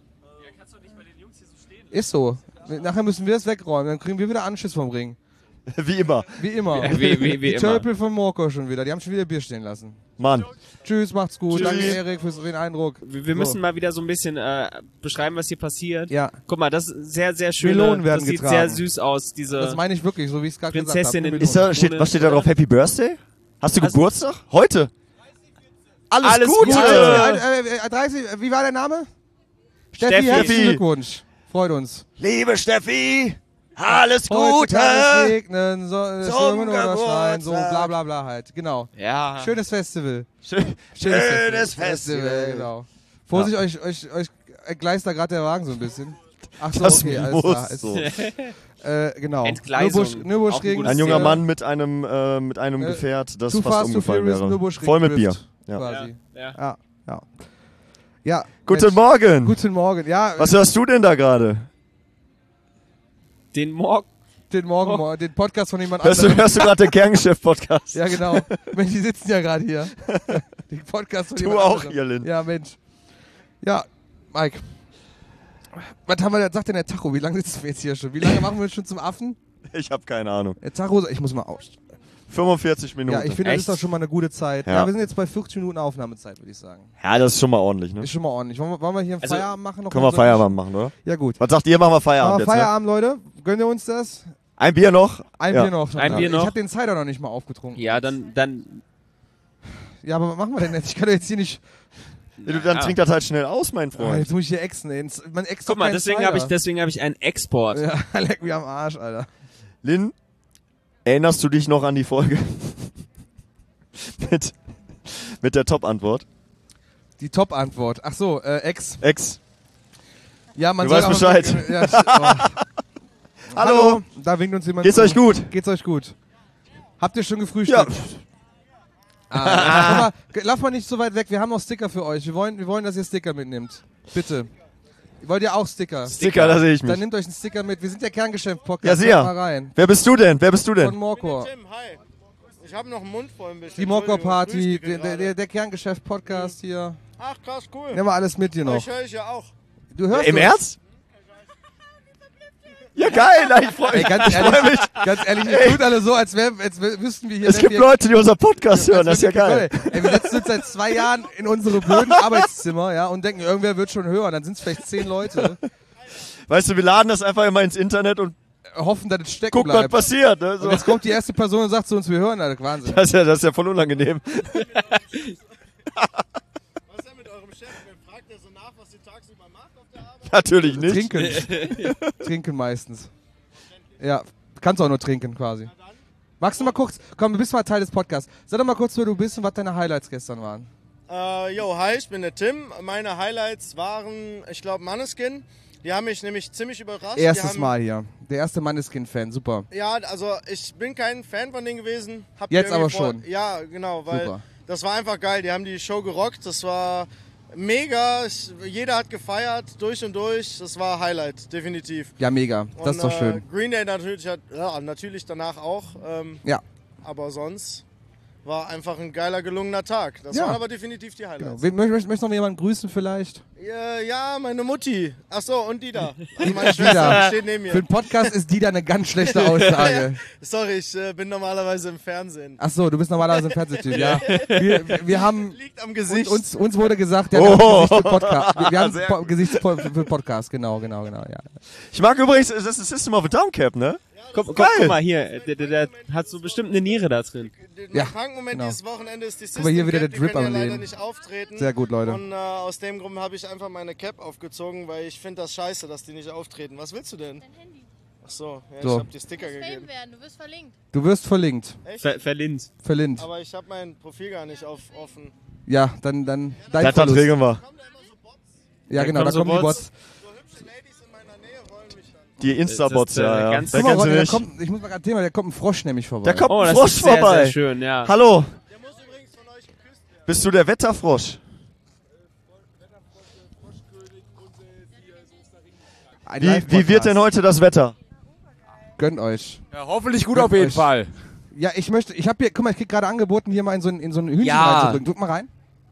Ist so. Nachher müssen wir das wegräumen, dann kriegen wir wieder Anschiss vom Ring. Wie immer. Wie immer. Ja, wie, wie, wie Die immer. Tölpel von Morecore schon wieder. Die haben schon wieder Bier stehen lassen. Mann. Tschüss, macht's gut. Tschüss. Danke, Erik, für den Eindruck. Wir, wir So. müssen mal wieder so ein bisschen äh, beschreiben, was hier passiert. Ja. Guck mal, das ist sehr, sehr schön. Melonen werden Das sieht getragen. sehr süß aus, diese... Das meine ich wirklich, so wie ich es gerade gesagt habe. Prinzessin in- Melonen. Ist da, steht, was steht da drauf? Happy Birthday? Hast du Hast- Geburtstag? Heute? Alles, Alles Gute! Gute! Ja, äh, äh, dreißig, wie war der Name? Steffi, Steffi. herzlichen Glückwunsch. Freut uns. Liebe Steffi, alles Heute Gute! kann es regnen, so, äh, Zum Stürmen oder schneien, so Geburtstag. bla bla bla halt. Genau. Ja. Schönes Festival. Schön, Schönes, schönes Festival. Genau. Vorsicht, Ja. euch, euch, euch entgleist da gerade der Wagen so ein bisschen. Ach so, Das okay, alles muss klar. Ist, so. äh, genau. Entgleisung. Nürburg- Nürburgring. Ein junger äh, Mann mit einem, äh, mit einem äh, Gefährt, das Too fast Fast, Too umgefallen Furious, wäre. Nürburgring Voll mit Bier. Drift, Ja. Quasi. Ja, ja. Ja, ja. Ja, Guten Mensch. Morgen. Guten Morgen. Ja, Was hörst du denn da gerade? Den Morgen. den Morgen, Morgen, den Podcast von jemand Hörst du, anderem. hörst du gerade den Kerngeschäft-Podcast? Ja, genau. Mensch, die sitzen ja gerade hier. Den Podcast von Du jemand auch, anderem. Irlin. Ja, Mensch. Ja, Mike. Was haben wir da? Sagt denn der Tacho? Wie lange sitzen wir jetzt hier schon? Wie lange machen wir schon zum Affen? Ich habe keine Ahnung. Der Tacho, ich muss mal aus. fünfundvierzig Minuten. Ja, ich finde, das ist Echt? doch schon mal eine gute Zeit. Ja, Ja. wir sind jetzt bei vierzig Minuten Aufnahmezeit, würde ich sagen. Ja, das ist schon mal ordentlich, ne? Ist schon mal ordentlich. Wollen wir, wollen wir hier einen Also, Feierabend machen? Noch Können wir mal so- Feierabend machen, oder? Ja, gut. Was sagt ihr? Machen wir Machen Feierabend wir jetzt, ne? Feierabend, Leute. Gönnt ihr uns das? Ein Bier noch? Ein Ja. Bier noch. Ein Ja. Bier noch. Ich habe den Cider noch nicht mal aufgetrunken. Ja, dann, dann. Ja, aber was machen wir denn jetzt? Ich kann doch jetzt hier nicht... Ja, du, dann Ja. trink das halt schnell aus, mein Oh, Freund. jetzt muss ich hier exen. ey. Man ext Guck doch mal, keinen deswegen Cider. habe ich, deswegen habe ich einen Export. Ja, leck mich am Arsch, Alter. Lynn, erinnerst du dich noch an die Folge mit, mit der Top-Antwort? Die Top-Antwort. Ach so, äh, Ex. Ex. Ja, man Du soll weißt auch- Bescheid. Ja, oh. Hallo. Da winkt uns jemand Geht's zu. euch gut? Geht's euch gut? Habt ihr schon gefrühstückt? Ah, guck mal, ge- lauf mal nicht so weit weg. Wir haben noch Sticker für euch. Wir wollen, wir wollen, dass ihr Sticker mitnimmt. Bitte. Wollt ihr auch Sticker? Sticker, da sehe ich Dann mich. nehmt euch einen Sticker mit. Wir sind der Kerngeschäft-Podcast. Ja, sehr. Kommt mal rein. Wer bist du denn? Wer bist du Von denn? Morcor. Tim, hi. Ich habe noch einen Mund voll ein bisschen. Die Morcor-Party, Entschuldigung, der, der, Frühstücke der, der Kerngeschäft-Podcast hier. Ach, krass, cool. Nehmen wir alles mit dir noch. Ich höre ich ja auch. Du hörst Im uns. Ernst? Ja, geil. Nein, ich freue Ey, mich. ganz Ich ehrlich, freu mich. ganz ehrlich, ihr tut alle so, als, wär, als wär, wüssten wir hier... Es wenn gibt wir, Leute, die unseren Podcast hören. Das ist ja geil. Ey, wir setzen uns seit zwei Jahren in unsere blöden Arbeitszimmer, ja, und denken, irgendwer wird schon hören. Dann sind es vielleicht zehn Leute. Weißt du, wir laden das einfach immer ins Internet und Hoffen, dass es stecken gucken, was bleibt. passiert. Ne? So. Und jetzt kommt die erste Person und sagt zu uns, wir hören, Alter, Wahnsinn. Das ist, ja, das ist ja voll unangenehm. Was ist denn mit eurem Chef? Wer fragt der so nach, was sie tagsüber macht auf der Arbeit? Natürlich nicht. Trinken. Trinken meistens. Ja, kannst auch nur trinken quasi. Magst du mal kurz, komm, du bist mal Teil des Podcasts. Sag doch mal kurz, wer du bist und was deine Highlights gestern waren. Äh, yo, hi, ich bin der Tim. Meine Highlights waren, ich glaube, Maneskin. Die haben mich nämlich ziemlich überrascht. Die Erstes haben, Mal hier. Der erste Maneskin-Fan, super. Ja, also ich bin kein Fan von denen gewesen. Hab die Jetzt irgendwie aber vor- schon. Ja, genau, weil Super. das war einfach geil. Die haben die Show gerockt. Das war mega. Ich, jeder hat gefeiert, durch und durch. Das war Highlight, definitiv. Ja, mega. Das und, ist doch Äh, schön. Green Day natürlich, hat, ja, natürlich danach auch. Ähm, Ja. Aber sonst war einfach ein geiler, gelungener Tag. Das Ja. waren aber definitiv die Highlights. Genau. Wen- Möchtest möchtest- möchtest du noch jemanden grüßen vielleicht? Ja, ja, meine Mutti. Ach so, und die da. Also meine Die Schwester da. steht neben mir. Für den Podcast ist die da eine ganz schlechte Aussage. Sorry, ich äh, bin normalerweise im Fernsehen. Ach so, du bist normalerweise ein Fernsehtyp, ja. Wir, wir, wir haben... Liegt am Gesicht. Und uns, uns wurde gesagt, ja, Oh. wir haben Gesicht für Podcast. Wir, wir haben Sehr po Gesicht für für Podcast, genau, genau, genau, ja. Ich mag übrigens, das ist System of a Down Cap, ne? Guck, guck, Geil. guck mal hier, der, der, der hat so bestimmt eine Niere da drin. Der Ja, Krankenmoment genau. dieses Wochenende ist die Guck mal, hier System wieder Cap. der Drip Die können am ja leider Leben. nicht auftreten. Sehr gut, Leute. Und äh, aus dem Grund habe ich einfach meine Cap aufgezogen, weil ich finde das scheiße, dass die nicht auftreten. Was willst du denn? Ach so, ja, So. ich habe die Sticker gegeben. werden, du wirst verlinkt. Du wirst verlinkt. Echt? Ver verlinnt. Verlinkt. Aber ich habe mein Profil gar nicht auf, offen. Ja, dann, dann dein Das, das Verlust. regeln wir. Ja, Dann genau, da kommen so kommen die Bots. Bots. So hübsche Ladies in meiner Nähe wollen mich dann. Die Insta-Bots, Das ist, äh, ja, ja. ganz- Wer Guck mal, kennt sie da nicht? kommt, ich muss mal gerade Thema, da kommt ein Frosch nämlich vorbei. Da kommt Oh, ein das Frosch ist sehr, vorbei. sehr schön, ja. Hallo, Der muss übrigens von euch geküsst werden. bist du der Wetterfrosch? Ein Wie, Live-Podcast. wie wird denn heute das Wetter? Gönnt euch. Ja, hoffentlich gut Gönnt auf jeden euch. Fall. Ja, ich möchte, ich habe hier, guck mal, ich krieg gerade angeboten, hier mal in so ein, in so ein Hühnchen Ja. reinzudrücken. Drück mal rein.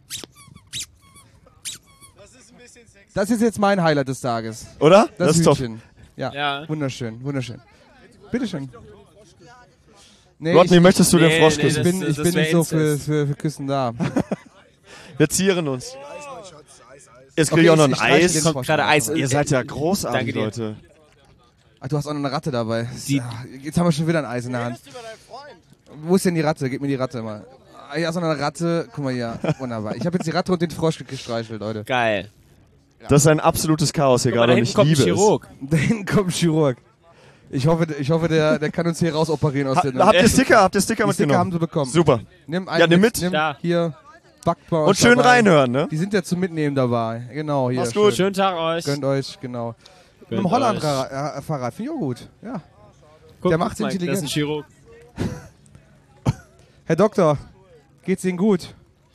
Das ist ein bisschen sexy. Das ist jetzt mein Highlight des Tages. Oder? Das, Das ist top. Hühnchen. Ja. Ja. Wunderschön, wunderschön. Bitteschön. Nee, Rodney, ich, möchtest du den Nee, Frosch nee, ich küssen? das- bin, ich das bin wär nicht so für, Inzest. für, für Küssen da. Wir zieren uns. Jetzt Okay, krieg ich auch noch ich- ein ich streiche Eis. den Kommt Frosch gerade mal. Eis. Ihr seid ja großartig, Danke dir. Leute. Ach, du hast auch noch eine Ratte dabei. Die- Ja, jetzt haben wir schon wieder ein Eis in der Hand. Redest über deinen Freund. Wo ist denn die Ratte? Gib mir die Ratte mal. Ah, hier ist noch eine Ratte. Guck mal hier. Wunderbar. Ich habe jetzt die Ratte und den Frosch gestreichelt, Leute. Geil. Das ist ein absolutes Chaos hier Guck mal, gerade da und hinten ich kommt ein liebe es. Chirurg. Da hinten kommt ein Chirurg. Ich hoffe, ich hoffe der, der kann uns hier raus operieren aus Ha, der habt ihr Sticker? Habt ihr Sticker Die Sticker haben mitgenommen? sie bekommen. Super. Nimm einen Ja, nimm mit. Nimm Ja. hier. backt bei euch Und schön dabei. reinhören, ne? Die sind ja zum Mitnehmen dabei. Genau, hier. Mach's gut. Schön. Schönen Tag euch. Gönnt euch, genau. Mit Gönnt dem Holland-Fahrrad, finde ich auch gut. Ja. Guck, Der macht's guck mal, intelligent. Das ist ein Chirurg. Herr Doktor, geht's Ihnen gut?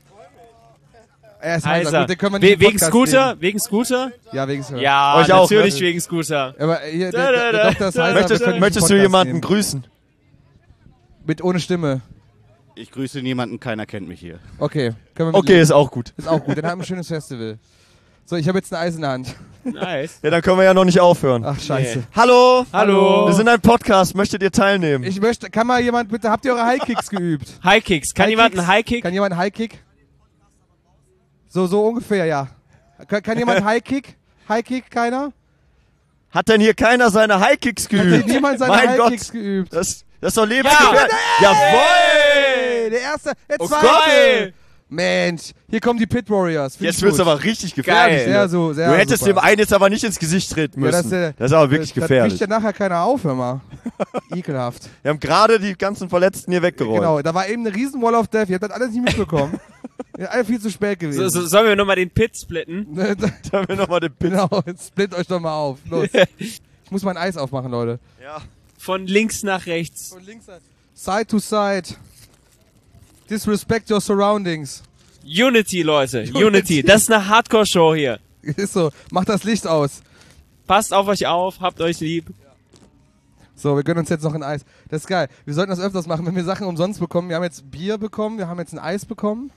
Er ist heiser. Heiser. Gut, den können wir nicht We im wegen Podcast Scooter? nehmen. Wegen Scooter? Ja, wegen Scooter. Ja, Euch auch, natürlich ne? wegen Scooter. Aber hier, der, der, der Doktor ist heiser. Möchtest, wir können nicht möchtest im du Podcast jemanden nehmen. grüßen? Mit ohne Stimme. Ich grüße niemanden, keiner kennt mich hier. Okay. Können wir Okay, mit- ist auch gut. Ist auch gut. Dann haben wir ein schönes Festival. So, ich habe jetzt ein Eis in der Hand. Nice. Ja, dann können wir ja noch nicht aufhören. Ach, scheiße. Nee. Hallo! Hallo. Wir sind ein Podcast, möchtet ihr teilnehmen? Ich möchte, kann mal jemand bitte, habt ihr eure High-Kicks geübt? High Kicks. Kann High jemand Kicks? einen High Kick? Kann jemand einen High-Kick? So, so ungefähr, ja. Kann, kann jemand High-Kick? High-Kick, keiner? Hat denn hier keiner seine High-Kicks Hat geübt? hier niemand seine mein High-Kicks Gott, geübt? das, das ist doch lebensgefährlich. Ja. Jawohl! Hey, der erste, der Oh zweite. Geil. Mensch, hier kommen die Pit Warriors. Find Jetzt ich wird's gut. aber richtig gefährlich. Geil. ne? Sehr so, sehr Du hättest super. dem einen jetzt aber nicht ins Gesicht treten Ja, müssen. das, das, äh, ist aber wirklich das, gefährlich. Das kriegt ja nachher keiner auf, hör mal. Ekelhaft. Wir haben gerade die ganzen Verletzten hier weggeräumt. Genau, da war eben eine riesen Wall of Death. Ihr habt das alles nicht mitbekommen. Ihr seid alle viel zu spät gewesen. So, so, sollen wir nochmal den Pit splitten? Ne, da- Da haben wir nochmal den Pit. genau, jetzt split euch doch mal auf. Los. Ich muss mein Eis aufmachen, Leute. Ja. Von links nach rechts. Von links side to side. Disrespect your surroundings. Unity, Leute. Unity. Unity. Das ist eine Hardcore-Show hier. Ist so, macht das Licht aus. Passt auf euch auf, habt euch lieb. So, wir gönnen uns jetzt noch ein Eis. Das ist geil. Wir sollten das öfters machen, wenn wir Sachen umsonst bekommen. Wir haben jetzt Bier bekommen, wir haben jetzt ein Eis bekommen.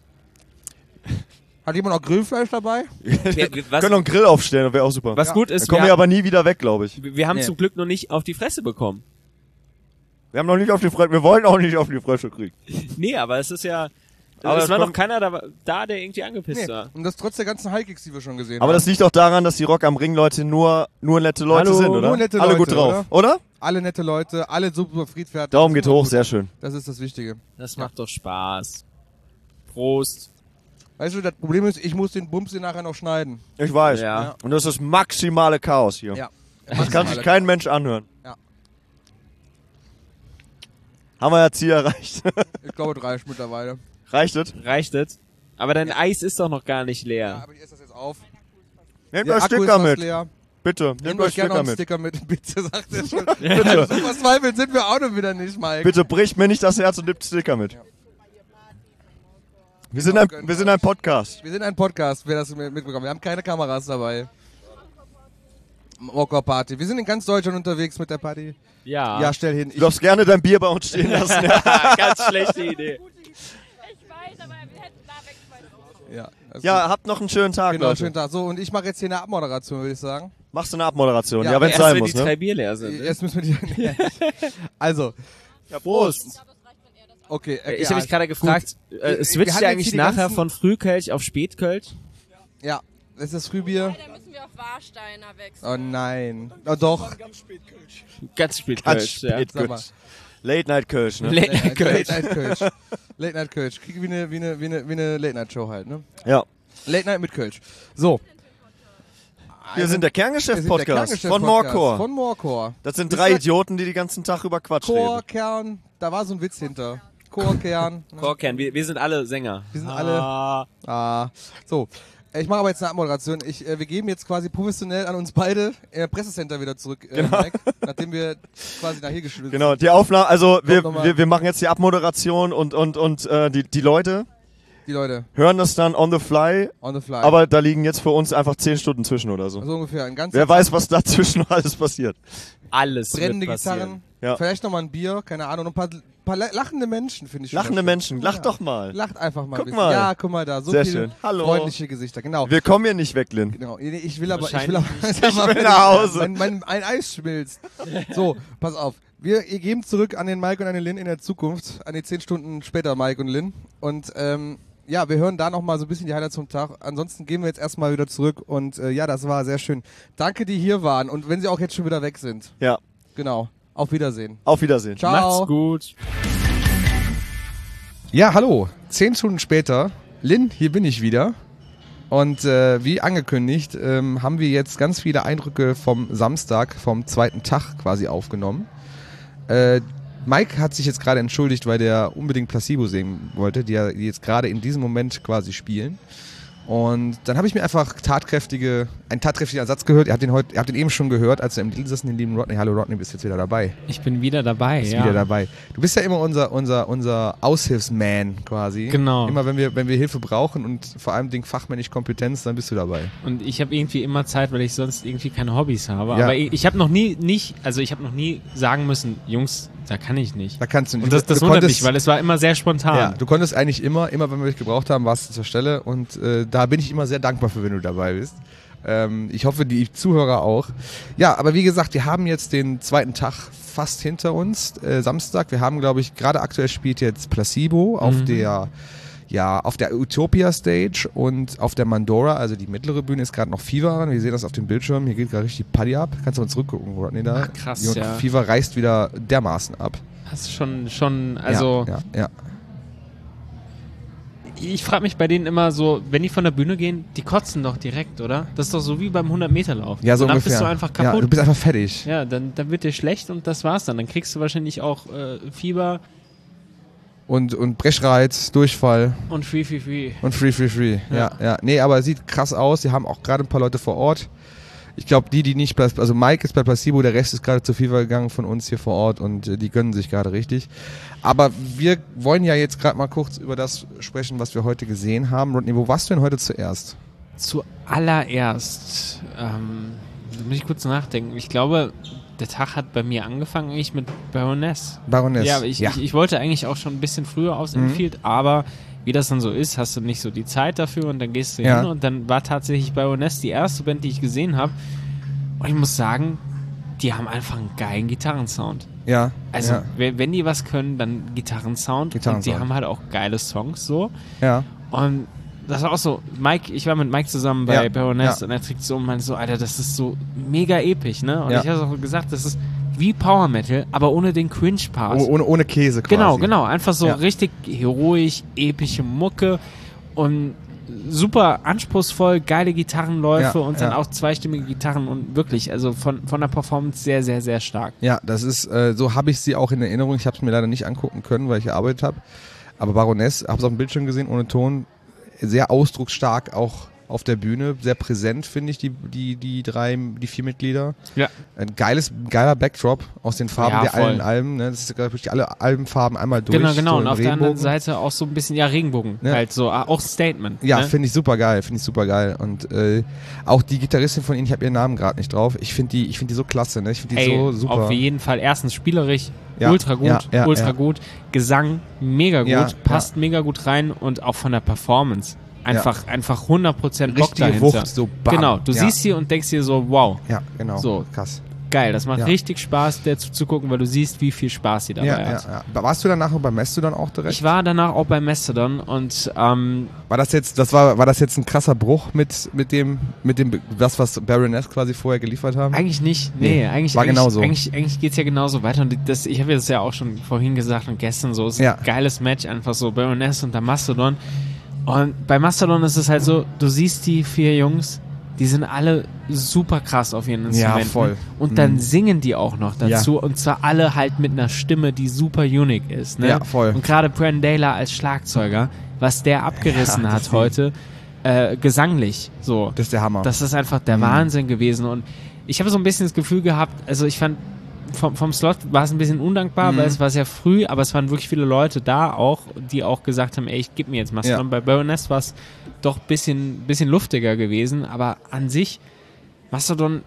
Hat jemand noch Grillfleisch dabei? Wir, Wir was, können noch einen Grill aufstellen, das wäre auch super. was Ja. gut Dann ist, kommen wir wir, aber nie wieder weg, glaube ich. wir haben Nee. zum Glück noch nicht auf die Fresse bekommen. Wir haben noch nicht auf die Fresse, wir wollen auch nicht auf die Fresse kriegen. Nee, aber es ist ja... Aber es es war noch kommt- keiner da, da, der irgendwie angepisst Nee. war. Und das trotz der ganzen High-Kicks, die wir schon gesehen Aber haben. das liegt auch daran, dass die Rock am Ring Leute nur, nur nette Leute Hallo, sind, oder? nur nette Alle Leute, gut drauf, oder? Alle nette Leute, alle super friedfertig. Daumen Das geht ist immer hoch, gut. sehr schön. Das ist das Wichtige. Das macht doch Spaß. Prost. Weißt du, das Problem ist, ich muss den Bums hier nachher noch schneiden. Ich weiß. Ja. Und das ist das maximale Chaos hier. Ja. Das kann sich kein Mensch anhören. Ja. Haben wir ja Ziel erreicht. Ich glaube, drei ist mittlerweile. Reicht es? Reicht es? Aber dein Eis ist doch noch gar nicht Ja, leer. aber ich esse das jetzt auf. Nehmt Der euch Akku ist Sticker fast mit. leer. Bitte, nehmt Nehmt euch euch gerne noch Sticker einen mit. Sticker mit. Bitte, sagt er schon. Bitte. So verzweifelt sind wir auch noch wieder nicht, Mike. Bitte bricht mir nicht das Herz und nehmt Sticker mit. Wir sind, ein, wir sind ein Podcast. Wir sind ein Podcast, wer das mitbekommen. Wir haben keine Kameras dabei. Rocker Party. Wir sind in ganz Deutschland unterwegs mit der Party. Ja. Ja, stell hin. Du darfst gerne dein Bier bei uns stehen lassen. Ja, Ganz schlechte Idee. ja, das ja habt noch einen schönen Tag, genau, Leute. schönen Tag. So, und ich mache jetzt hier eine Abmoderation, würde ich sagen. Machst du eine Abmoderation? Ja, Ja, wenn es Erst sein wenn muss, die drei ne? Bier leer sind. Ne? Jetzt müssen wir die. also, Ja, Prost. okay. okay Ich habe mich ja, gerade gefragt, gut. äh, Wir switcht hatten ihr jetzt eigentlich hier die nachher ganzen- von Frühkölsch auf Spätkölsch? Ja, das ist das Frühbier. Dann müssen wir auf Warsteiner wechseln. Oh nein. Oh doch. Ganz Spätkölsch, Ganz ja. spät, Sag mal. Kölsch. Late Night Kölsch, ne? Late Night Kölsch. Late Night Kölsch. Late Night Kölsch. Krieg wie eine, wie eine, wie eine, wie eine Late Night Show halt, ne? Ja. Late Night mit Kölsch. So. Wir sind der Wir Kerngeschäft-Podcast sind der von Kerngeschäft-Podcast Morecore. Von Morecore. Das sind Wisst drei ihr- Idioten, die die ganzen Tag über Quatsch Core, reden. Kern, da war so ein Witz hinter. Core, Kern. ne? Korkern, wir, wir sind alle Sänger. Wir sind alle. Ah. Ah. So. Ich mache aber jetzt eine Abmoderation. Ich, äh, wir geben jetzt quasi professionell an uns beide im Pressecenter wieder zurück, äh, Mike, nachdem wir quasi nach hier geschlüsselt Genau, sind. die Aufnahme, also wir, noch mal. wir, wir machen jetzt die Abmoderation und, und, und äh, die, die Leute Die Leute, hören das dann on the fly, on the fly. aber da liegen jetzt für uns einfach zehn Stunden zwischen oder so. so ungefähr. Ein ganz Wer weiß, was dazwischen noch alles passiert. Alles brennende wird passieren. Gitarren, Ja. vielleicht nochmal ein Bier, keine Ahnung, und ein paar, paar lachende Menschen, finde ich. Lachende schön. Menschen, lacht Ja. doch mal. Lacht einfach mal. Guck ein bisschen. mal. Ja, guck mal da. So Sehr viele schön. Hallo. freundliche Gesichter, genau. Wir kommen hier nicht weg, Lin. Genau, nee, ich will aber, ich will Wahrscheinlich aber, Ich will nach Hause. Mein, mein, ein Eis schmilzt. So, pass auf. Wir ihr geben zurück an den Mike und an den Lin in der Zukunft, an die zehn Stunden später Mike und Lin. Und ähm, ja, wir hören da nochmal so ein bisschen die Highlights vom Tag. Ansonsten gehen wir jetzt erstmal wieder zurück und äh, ja, das war sehr schön. Danke, die hier waren und wenn sie auch jetzt schon wieder weg sind. Ja, Genau. Auf Wiedersehen. auf Wiedersehen. Ciao. Macht's gut. Ja, hallo. Zehn Stunden später. Lin, hier bin ich wieder. Und äh, wie angekündigt, ähm, haben wir jetzt ganz viele Eindrücke vom Samstag, vom zweiten Tag quasi aufgenommen. Äh, Mike hat sich jetzt gerade entschuldigt, weil der unbedingt Placebo sehen wollte, die, ja, die jetzt gerade in diesem Moment quasi spielen. Und dann habe ich mir einfach tatkräftige, einen tatkräftigen Ersatz gehört. Ihr habt den heute, ihr habt den eben schon gehört, als wir im Deal saßen, den lieben Rodney. Hallo Rodney, bist jetzt wieder dabei. Ich bin wieder dabei, bist ja. wieder dabei. Du bist ja immer unser, unser, unser Aushilfsman quasi. Genau. Immer wenn wir, wenn wir Hilfe brauchen und vor allem Ding fachmännisch Kompetenz, dann bist du dabei. Und ich habe irgendwie immer Zeit, weil ich sonst irgendwie keine Hobbys habe. Ja. Aber ich, ich habe noch nie nicht, also ich habe noch nie sagen müssen, Jungs, da kann ich nicht. Da kannst du nicht. Und das, das du wundert konntest, mich, weil es war immer sehr spontan. Ja, du konntest eigentlich immer, immer wenn wir dich gebraucht haben, warst du zur Stelle und äh, da bin ich immer sehr dankbar für, wenn du dabei bist. Ähm, ich hoffe, die Zuhörer auch. Ja, aber wie gesagt, wir haben jetzt den zweiten Tag fast hinter uns, äh, Samstag. Wir haben, glaube ich, gerade aktuell spielt jetzt Placebo auf Mhm. der ja, auf der Utopia Stage und auf der Mandora, also die mittlere Bühne, ist gerade noch Fever an. Wir sehen das auf dem Bildschirm. Hier geht gerade richtig Party ab. Kannst du mal zurückgucken, Rodney, da? Ach, krass, Und ja. Fever reißt wieder dermaßen ab. Das ist schon, schon, also. Ja, ja, ja. Ich frage mich bei denen immer so, wenn die von der Bühne gehen, die kotzen doch direkt, oder? Das ist doch so wie beim hundert-Meter-Lauf. Ja, so dann ungefähr. bist du einfach kaputt. Ja, du bist einfach fertig. Ja, dann, dann wird dir schlecht und das war's dann. Dann kriegst du wahrscheinlich auch äh, Fieber. Und, und Brechreiz, Durchfall. Und free, free, free. Und free, free, free. Ja, Ja. ja. Nee, aber es sieht krass aus. Sie haben auch gerade ein paar Leute vor Ort. Ich glaube, die, die nicht, also Mike ist bei Placebo, der Rest ist gerade zu Fever gegangen von uns hier vor Ort und äh, die gönnen sich gerade richtig. Aber wir wollen ja jetzt gerade mal kurz über das sprechen, was wir heute gesehen haben. Rodney, wo warst du denn heute zuerst? Zuallererst, ähm, da muss ich kurz nachdenken. Ich glaube, der Tag hat bei mir angefangen eigentlich mit Baroness. Baroness, Ja, aber ich, ja. Ich, ich wollte eigentlich auch schon ein bisschen früher aus Mhm. Infield, aber wie das dann so ist, hast du nicht so die Zeit dafür und dann gehst du Ja. hin und dann war tatsächlich Baroness die erste Band, die ich gesehen habe. Und ich muss sagen, die haben einfach einen geilen Gitarrensound. Ja. Also, ja. wenn, wenn die was können, dann Gitarrensound. Und Gitarrensound. die haben halt auch geile Songs so. Ja. Und das war auch so, Mike, ich war mit Mike zusammen bei Ja, Baroness ja. und er trägt so und meinte so, Alter, das ist so mega episch, ne? Und Ja. ich habe auch gesagt, das ist wie Power Metal, aber ohne den Cringe-Part. Oh, ohne, ohne Käse quasi. Genau, genau. Einfach so Ja. richtig heroisch, epische Mucke und super anspruchsvoll, geile Gitarrenläufe Ja, und dann ja. auch zweistimmige Gitarren und wirklich, also von, von der Performance sehr, sehr, sehr stark. Ja, das ist, äh, so habe ich sie auch in Erinnerung. Ich habe es mir leider nicht angucken können, weil ich gearbeitet habe. Aber Baroness, habe es auf dem Bildschirm gesehen, ohne Ton, sehr ausdrucksstark auch auf der Bühne, sehr präsent, finde ich, die, die, die drei, die vier Mitglieder. Ja. Ein geiles, geiler Backdrop aus den Farben Ja, der voll. alten Alben. Ne? Das ist, glaube ich, alle Albenfarben einmal durch. Genau, genau. so Und im auf der anderen Regenbogen. Seite auch so ein bisschen, ja, Regenbogen. Ja. Halt so, ah, auch Statement. Ja, ne? finde ich super geil, finde ich super geil. Und äh, auch die Gitarristin von ihnen, ich habe ihren Namen gerade nicht drauf. Ich finde die, ich finde die so klasse, ne? Ich finde die Ey, so super. auf jeden Fall. Erstens spielerisch, Ja, ultra gut, ja, ja, ultra ja. gut. Gesang, mega gut, Ja, passt mega gut rein und auch von der Performance. Einfach, einfach hundert Prozent Bock Richtige dahinter. Wucht, so bam. Genau, du Ja. siehst sie und denkst dir so, wow. Ja, genau. So, krass. Geil, das macht Ja. richtig Spaß, der zuzugucken, weil du siehst, wie viel Spaß sie dabei Ja, ja, hat. ja. Warst du danach beim Mastodon auch direkt? Ich war danach auch bei Mastodon und ähm, War das jetzt, das war, war das jetzt ein krasser Bruch mit, mit dem, mit dem, das, was Baroness quasi vorher geliefert haben? eigentlich nicht. Nee, Nee, eigentlich, war eigentlich, genauso. eigentlich, eigentlich geht's ja genauso weiter. Und das, ich habe das ja auch schon vorhin gesagt und gestern so, es ist Ja. ein geiles Match, einfach so Baroness und der Mastodon. Und bei Mastodon ist es halt so, du siehst die vier Jungs, die sind alle super krass auf ihren Ja, Instrumenten. voll. Und dann Mhm. singen die auch noch dazu. Und zwar alle halt mit einer Stimme, die super unique ist. Ne? Ja, voll. Und gerade Brandon Daler als Schlagzeuger, was der abgerissen Ja, das hat ist- heute, äh, gesanglich. So. Das ist der Hammer. Das ist einfach der Mhm. Wahnsinn gewesen. Und ich habe so ein bisschen das Gefühl gehabt, also ich fand, vom, vom Slot war es ein bisschen undankbar, Mhm. weil es war sehr früh, aber es waren wirklich viele Leute da auch, die auch gesagt haben, ey, ich gebe mir jetzt Mastodon. Ja. Bei Baroness war es doch ein bisschen, bisschen luftiger gewesen, aber an sich Mastodon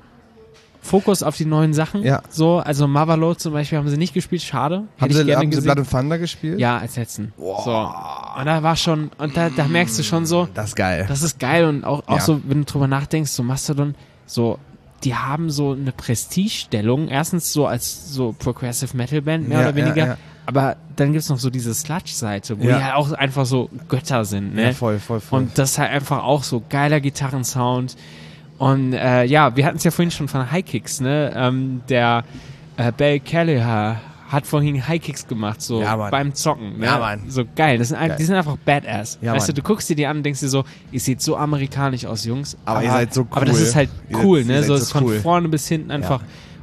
Fokus auf die neuen Sachen. Ja. So, also Mavalo zum Beispiel haben sie nicht gespielt, schade. haben Hätte ich sie, gerne haben sie gesehen. Blood and Thunder gespielt? Ja, als letzten. So. Und da war schon, und da, da merkst du schon so, Das ist geil. das ist geil und auch, auch Ja. so, wenn du drüber nachdenkst, so Mastodon, so, die haben so eine Prestigestellung, erstens so als so Progressive Metal Band, mehr Ja, oder weniger, ja, ja. aber dann gibt's noch so diese Sludge-Seite, wo Ja. die halt auch einfach so Götter sind, ne? Ja, voll, voll, voll. Und das ist halt einfach auch so geiler Gitarrensound. Und äh, ja, wir hatten es ja vorhin schon von High-Kicks, ne? Ähm, der äh, Bell Kelleher hat vorhin High-Kicks gemacht, so Ja, Mann. beim Zocken. Ne? Ja, Mann. So geil. Das sind, ein- Geil. Die sind einfach badass. Ja, weißt Mann. du, du guckst dir die an und denkst dir so, ihr seht so amerikanisch aus, Jungs. Aber ihr seid so Aber das cool. ist halt Ihr cool, seid- ne? ihr So seid ist so von cool. vorne bis hinten einfach.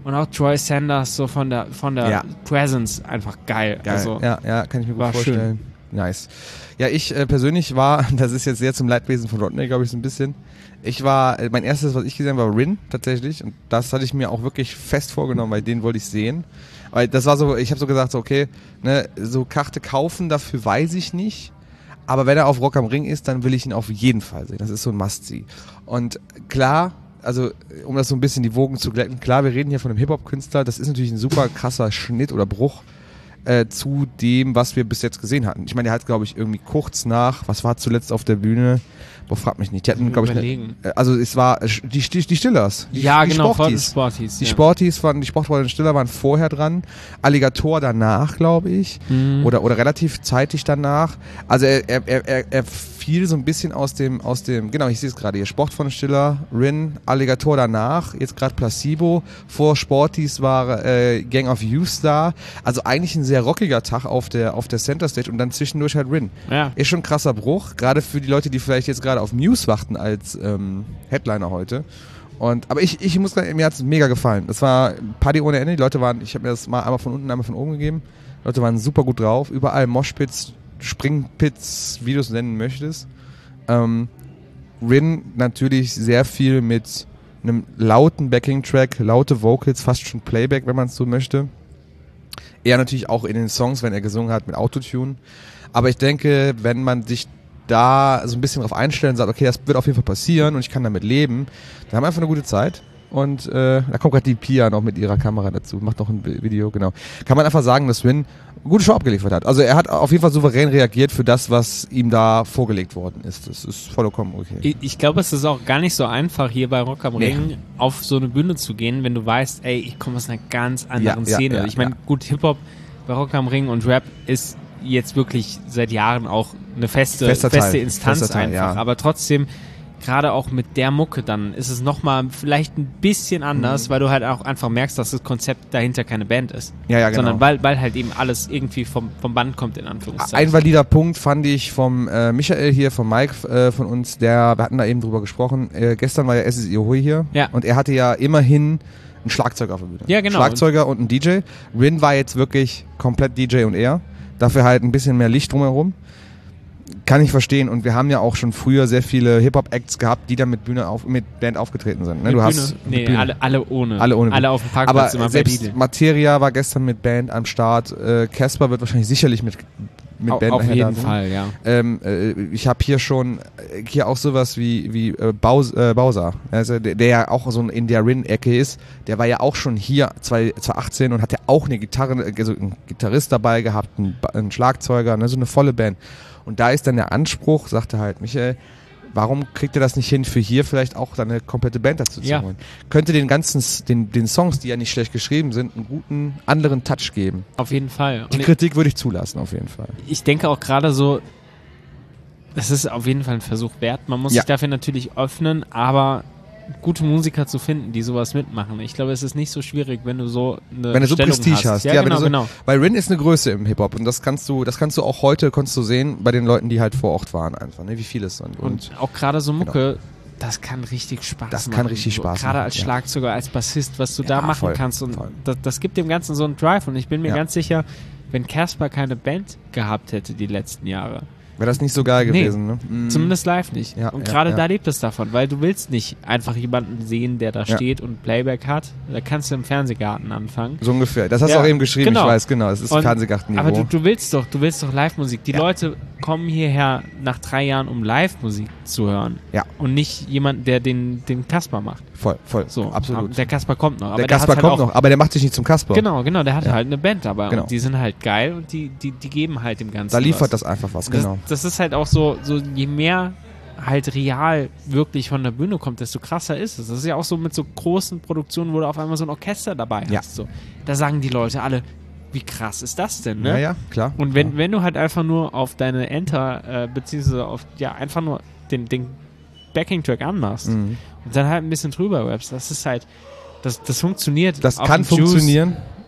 Und auch Troy Sanders so von der von der Ja. Presence einfach geil. Geil. Also, ja, ja, kann ich mir gut war vorstellen. Nice. Ja, ich äh, persönlich war, das ist jetzt sehr zum Leidwesen von Rodney, glaube ich, so ein bisschen. Ich war, äh, mein erstes, was ich gesehen habe, war Rin tatsächlich. Und das hatte ich mir auch wirklich fest vorgenommen, weil den wollte ich sehen. Weil das war so, ich habe so gesagt, so, okay, ne, so Karte kaufen, dafür weiß ich nicht. Aber wenn er auf Rock am Ring ist, dann will ich ihn auf jeden Fall sehen. Das ist so ein Must-See. Und klar, also um das so ein bisschen die Wogen zu glätten, klar, wir reden hier von einem Hip-Hop-Künstler, das ist natürlich ein super krasser Schnitt oder Bruch äh, zu dem, was wir bis jetzt gesehen hatten. Ich meine, der hat, glaube ich, irgendwie kurz nach, was war zuletzt auf der Bühne? Boah, frag mich nicht. Die hatten, glaube ich, Überlegen. eine, also es war äh, die, die, die Stillers. Die, Ja, die genau, Sporties. Sporties, Die ja. Sporties waren, die Sportfreunde Stiller waren vorher dran. Alligator danach, glaube ich. Mhm. Oder, oder relativ zeitig danach. Also er, er, er, er, er fiel so ein bisschen aus dem, aus dem, genau, ich sehe es gerade hier. Sportfreunde Stiller, Rin, Alligator danach, jetzt gerade Placebo. Vor Sporties war äh, Gang of Youth da. Also eigentlich ein sehr rockiger Tag auf der, auf der Center Stage und dann zwischendurch halt Rin. Ja. Ist schon ein krasser Bruch, gerade für die Leute, die vielleicht jetzt gerade auf Muse warten als ähm, Headliner heute. Und, aber ich, ich muss sagen, mir hat es mega gefallen. Das war Party ohne Ende. Die Leute waren, ich habe mir das mal einmal von unten, einmal von oben gegeben. Die Leute waren super gut drauf. Überall Moshpits, Springpits, wie du es nennen möchtest. Ähm, Rin natürlich sehr viel mit einem lauten Backing-Track, laute Vocals, fast schon Playback, wenn man es so möchte. Er natürlich auch in den Songs, wenn er gesungen hat, mit Autotune. Aber ich denke, wenn man sich da so ein bisschen drauf einstellen und sagt, okay, das wird auf jeden Fall passieren und ich kann damit leben, dann haben wir einfach eine gute Zeit. Und äh, da kommt gerade die Pia noch mit ihrer Kamera dazu, macht noch ein Video, genau. Kann man einfach sagen, dass Rin eine gute Show abgeliefert hat. Also er hat auf jeden Fall souverän reagiert für das, was ihm da vorgelegt worden ist. Das ist vollkommen okay. Ich, ich glaube, es ist auch gar nicht so einfach, hier bei Rock am Ring Nee. auf so eine Bühne zu gehen, wenn du weißt, ey, ich komme aus einer ganz anderen Ja, ja, Szene. ja, ich meine, ja. gut, Hip-Hop bei Rock am Ring und Rap ist jetzt wirklich seit Jahren auch eine feste, Fester feste Teil. Instanz Fester Teil, einfach. ja. Aber trotzdem, gerade auch mit der Mucke, dann ist es nochmal vielleicht ein bisschen anders, Mhm. weil du halt auch einfach merkst, dass das Konzept dahinter keine Band ist. Ja, ja, genau. Sondern weil, weil halt eben alles irgendwie vom, vom Band kommt, in Anführungszeichen. Ein valider Punkt fand ich vom äh, Michael hier, vom Mike äh, von uns, der, wir hatten da eben drüber gesprochen, äh, gestern war ja S S I Hui hier Ja. und er hatte ja immerhin einen Schlagzeuger auf der Bühne. Ja, genau. Schlagzeuger und ein D J. Rin war jetzt wirklich komplett D J und er. Dafür halt ein bisschen mehr Licht drumherum. Kann ich verstehen. Und wir haben ja auch schon früher sehr viele Hip-Hop-Acts gehabt, die dann mit Bühne auf, mit Band aufgetreten sind. Ne? Mit Du Bühne? hast Nee, mit Bühne. alle- alle ohne. Alle ohne. Alle auf dem Parkplatz immer Aber bei selbst D J. Materia war gestern mit Band am Start. Äh, Casper wird wahrscheinlich sicherlich mit, mit Au- Band auf nachher jeden da sein. Fall, ja. Ähm, äh, ich habe hier schon äh, hier auch sowas wie, wie äh, Baus, äh, Bowser, also der, der ja auch so in der Rin-Ecke ist. Der war ja auch schon hier zwanzig achtzehn und hat ja auch eine Gitarre, also einen Gitarrist dabei gehabt, einen, Ba- einen Schlagzeuger, ne, so eine volle Band. Und da ist dann der Anspruch, sagte halt Michael, warum kriegt ihr das nicht hin, für hier vielleicht auch dann eine komplette Band dazu zu Ja. holen? Könnte den ganzen, S- den, den Songs, die ja nicht schlecht geschrieben sind, einen guten anderen Touch geben. Auf jeden Fall. Die Und Kritik würde ich zulassen, auf jeden Fall. ich denke auch gerade so, das ist auf jeden Fall ein Versuch wert. Man muss Ja. sich dafür natürlich öffnen, aber gute Musiker zu finden, die sowas mitmachen. Ich glaube, es ist nicht so schwierig, wenn du so eine Wenn du so Stellung Prestige hast. Ja, Ja, genau, wenn du so, genau. Weil Rin ist eine Größe im Hip-Hop und das kannst du, das kannst du auch heute, konntest du sehen, bei den Leuten, die halt vor Ort waren einfach, ne, wie viele es sind. Und, Und, auch gerade so Mucke, Genau. das kann richtig Spaß Das machen. kann richtig Spaß Gerade machen, als ja. Schlagzeuger, als Bassist, was du Ja, da machen voll, kannst. Und voll. das, das gibt dem Ganzen so einen Drive. Und ich bin mir Ja. ganz sicher, wenn Casper keine Band gehabt hätte die letzten Jahre, wäre das nicht so geil Nee, gewesen, ne? Mhm. zumindest live nicht. Ja, und ja, gerade ja. da lebt es davon, weil du willst nicht einfach jemanden sehen, der da Ja. steht und Playback hat. Da kannst du im Fernsehgarten anfangen. So ungefähr. Das hast Ja, du auch eben geschrieben, genau. ich weiß, genau. Es ist Und- Fernsehgartenniveau. Aber du, du willst doch, du willst doch Live-Musik. Die Ja. Leute kommen hierher nach drei Jahren, um Live-Musik zu hören. Ja. Und nicht jemand, der den, den Kasper macht. Voll, voll. So, absolut. Der Kasper kommt noch. Aber der der Kasper hat halt kommt auch, noch, aber der macht sich nicht zum Kasper. Genau, genau. Der hat Ja. halt eine Band dabei. Genau. Und die sind halt geil und die, die, die geben halt dem Ganzen Da liefert was. das einfach was, Das, genau. das ist halt auch so, so, je mehr halt real wirklich von der Bühne kommt, desto krasser ist es. Das ist ja auch so mit so großen Produktionen, wo du auf einmal so ein Orchester dabei Ja. hast. So. Da sagen die Leute alle, wie krass ist das denn, ne? Ja, ja, klar. Und wenn, Ja. wenn du halt einfach nur auf deine Enter, äh, beziehungsweise auf, ja, einfach nur den, den Backing-Track anmachst Mhm. und dann halt ein bisschen drüber rappst, das ist halt, das, das funktioniert. Das auf kann dem Juice. funktionieren.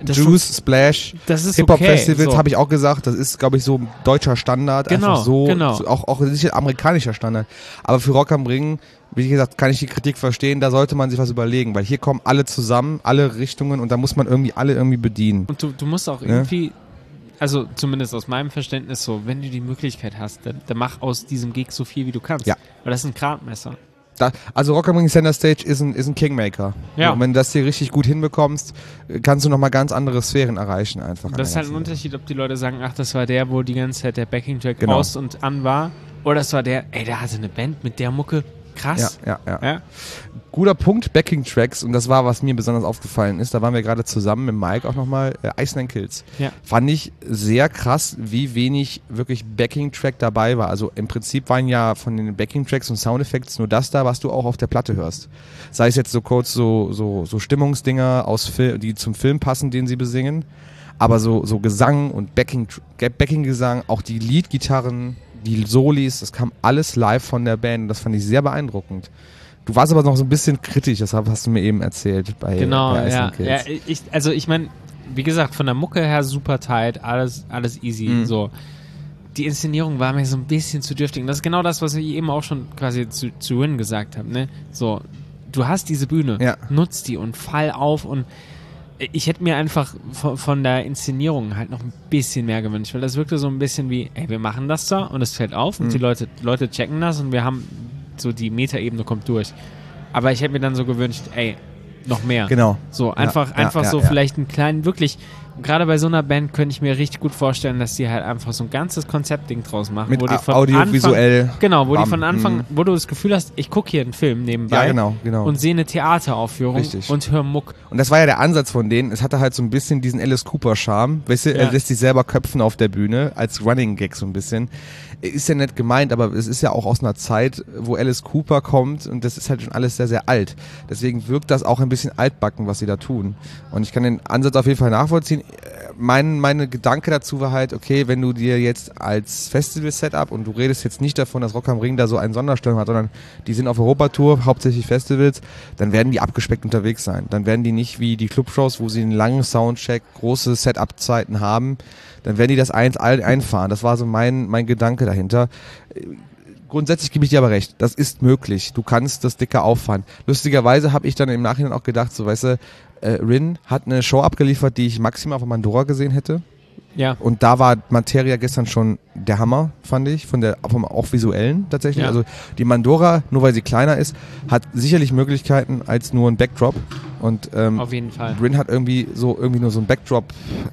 Das Juice, ist, Splash, das ist Hip-Hop-Festivals, okay, so. habe ich auch gesagt, das ist, glaube ich, so deutscher Standard, Genau, einfach so, genau. so auch, auch sicher amerikanischer Standard. Aber für Rock am Ring, wie gesagt, kann ich die Kritik verstehen, da sollte man sich was überlegen, weil hier kommen alle zusammen, alle Richtungen und da muss man irgendwie alle irgendwie bedienen. Und du, du musst auch Ne? irgendwie, also zumindest aus meinem Verständnis so, wenn du die Möglichkeit hast, dann, dann mach aus diesem Gig so viel, wie du kannst. Ja. Weil das ist ein Gradmesser. Da, also Rock am Ring Center Stage ist ein, ist ein Kingmaker. Ja. Und wenn du das hier richtig gut hinbekommst, kannst du nochmal ganz andere Sphären erreichen einfach. an Das ist der halt ein ganzen Unterschied, ob die Leute sagen, ach, das war der, wo die ganze Zeit der Backing-Track Genau. aus und an war. Oder das war der, ey, der hatte eine Band mit der Mucke. Krass. Ja, ja, ja. Ja. Guter Punkt, Backing-Tracks, und das war, was mir besonders aufgefallen ist, da waren wir gerade zusammen mit Mike auch nochmal, äh, Iceland Kills. Ja. Fand ich sehr krass, wie wenig wirklich Backing-Track dabei war. Also im Prinzip waren ja von den Backing-Tracks und Soundeffekts nur das da, was du auch auf der Platte hörst. Sei es jetzt so kurz so, so, so Stimmungsdinger, aus Fil- die zum Film passen, den sie besingen, aber so, so Gesang und Backing, Backing-Gesang, auch die Lead-Gitarren, die Solis, das kam alles live von der Band. Das fand ich sehr beeindruckend. Du warst aber noch so ein bisschen kritisch, das hast du mir eben erzählt bei, Genau, bei ja. Iceland Kills. ja ich, also ich meine, wie gesagt, von der Mucke her super tight, alles, alles easy. Mhm. So. Die Inszenierung war mir so ein bisschen zu dürftig. Und das ist genau das, was ich eben auch schon quasi zu, zu Win gesagt habe. Ne? So, du hast diese Bühne, Ja. nutz die und fall auf. Und ich hätte mir einfach von, von der Inszenierung halt noch ein bisschen mehr gewünscht, weil das wirkte so ein bisschen wie, ey, wir machen das da und es fällt auf und Mhm. die Leute, Leute checken das und wir haben so die Metaebene kommt durch. Aber ich hätte mir dann so gewünscht, ey, noch mehr. Genau. So, einfach, Ja, einfach ja, so ja, ja. vielleicht einen kleinen, wirklich, gerade bei so einer Band könnte ich mir richtig gut vorstellen, dass die halt einfach so ein ganzes Konzeptding draus machen. Mit wo die au- von audiovisuell. Anfang, genau, wo Bam. die von Anfang, Mhm. wo du das Gefühl hast, ich gucke hier einen Film nebenbei Ja, genau, genau. und sehe eine Theateraufführung Richtig. und höre Muck. Und das war ja der Ansatz von denen. Es hatte halt so ein bisschen diesen Alice Cooper-Charme. Weißt du, Ja. er lässt sich selber köpfen auf der Bühne, als Running Gag so ein bisschen. Ist ja nett gemeint, aber es ist ja auch aus einer Zeit, wo Alice Cooper kommt und das ist halt schon alles sehr, sehr alt. Deswegen wirkt das auch ein bisschen altbacken, was sie da tun. Und ich kann den Ansatz auf jeden Fall nachvollziehen. Mein meine Gedanke dazu war halt, okay, wenn du dir jetzt als Festival-Setup, und du redest jetzt nicht davon, dass Rock am Ring da so einen Sonderstellung hat, sondern die sind auf Europatour, hauptsächlich Festivals, dann werden die abgespeckt unterwegs sein. Dann werden die nicht wie die Clubshows, wo sie einen langen Soundcheck, große Setup-Zeiten haben, dann werden die das eins ein- einfahren. Das war so mein, mein Gedanke dahinter. Grundsätzlich gebe ich dir aber recht, das ist möglich. Du kannst das dicker auffahren. Lustigerweise habe ich dann im Nachhinein auch gedacht, so weißt du, äh, Rin hat eine Show abgeliefert, die ich maximal von Mandora gesehen hätte. Ja. Und da war Materia gestern schon der Hammer, fand ich, von der, vom auch visuellen tatsächlich. Ja. Also die Mandora, nur weil sie kleiner ist, hat sicherlich Möglichkeiten als nur ein Backdrop. Und ähm, Auf jeden Fall. Rin hat irgendwie so irgendwie nur so ein Backdrop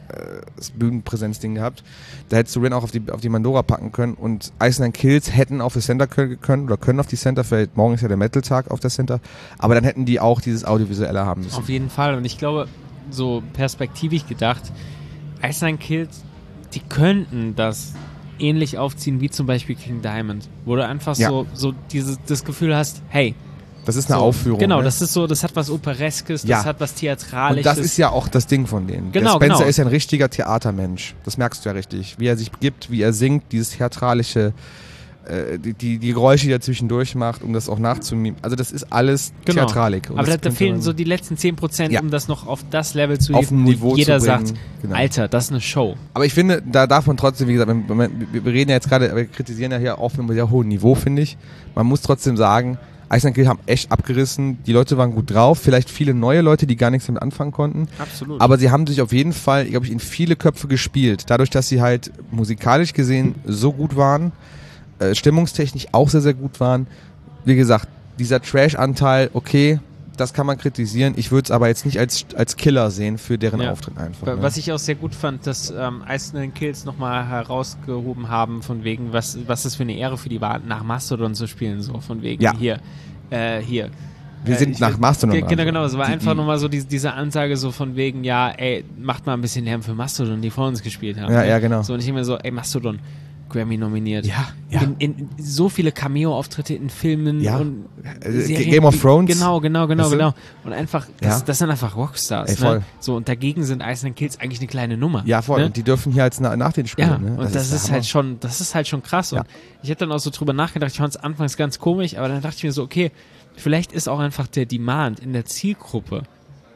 äh, Bühnenpräsenzding gehabt. Da hättest du Rin auch auf die auf die Mandora packen können und Iceland Kills hätten auf das Center können, können oder können auf die Center. Vielleicht morgen ist ja der Metal Tag auf der Center, aber dann hätten die auch dieses Audiovisuelle haben müssen. Auf jeden Fall. Und ich glaube, so perspektivisch gedacht, Iceland Kills, die könnten das ähnlich aufziehen wie zum Beispiel King Diamond, wo du einfach Ja. so, so dieses, das Gefühl hast, hey, Das ist eine so, Aufführung. Genau, ne? das ist so, das hat was Opereskes, das Ja. hat was Und Theatralisches. das ist ja auch das Ding von denen. Genau, der Spencer genau. ist ja ein richtiger Theatermensch. Das merkst du ja richtig. Wie er sich gibt, wie er singt, dieses theatralische, äh, die, die, die Geräusche, die er zwischendurch macht, um das auch nachzumimen. Also das ist alles Genau. Theatralik. Und Aber das da, da könnte fehlen man- so die letzten zehn Prozent, Ja. um das noch auf das Level zu Auf heben, ein Niveau wo jeder zu bringen. sagt, Genau. Alter, das ist eine Show. Aber ich finde, da darf man trotzdem, wie gesagt, wenn- wenn man- wir wir reden ja jetzt gerade, wir kritisieren ja hier auf einem sehr hohen Niveau, finde ich. Man muss trotzdem sagen, Iceland Kills haben echt abgerissen. Die Leute waren gut drauf. Vielleicht viele neue Leute, die gar nichts damit anfangen konnten. Absolut. Aber sie haben sich auf jeden Fall, glaube ich, in viele Köpfe gespielt. Dadurch, dass sie halt musikalisch gesehen so gut waren, äh, stimmungstechnisch auch sehr, sehr gut waren. Wie gesagt, dieser Trash-Anteil, okay, das kann man kritisieren. Ich würde es aber jetzt nicht als, als Killer sehen für deren Ja. Auftritt einfach. Wa- Ne? Was ich auch sehr gut fand, dass ähm, Iceland Kills nochmal herausgehoben haben, von wegen, was, was das für eine Ehre für die war, nach Mastodon zu spielen, so von wegen, Ja. hier, äh, hier. Wir Äh, sind ich- nach Mastodon Ge- Genau, dran. genau, es war Die- einfach die- nochmal so die, diese Ansage so von wegen, ja, ey, macht mal ein bisschen Lärm für Mastodon, die vor uns gespielt haben. Ja, ne? ja, genau. So, und ich immer so, ey, Mastodon, Grammy nominiert. Ja, ja. In, in, so viele Cameo-Auftritte in Filmen Ja. und Äh, Serien. Game of Thrones. Genau, genau, genau, Weißt du? genau. Und einfach, das, Ja. das sind einfach Rockstars. Ey, voll. Ne? So, und dagegen sind Iceland Kills eigentlich eine kleine Nummer. Ja, voll. Ne? Und die dürfen hier als na, nach den Spielen. Ja, ne? und das, der ist Hammer. halt schon, das ist halt schon krass. Ja. Und ich hätte dann auch so drüber nachgedacht, ich fand es anfangs ganz komisch, aber dann dachte ich mir so, okay, vielleicht ist auch einfach der Demand in der Zielgruppe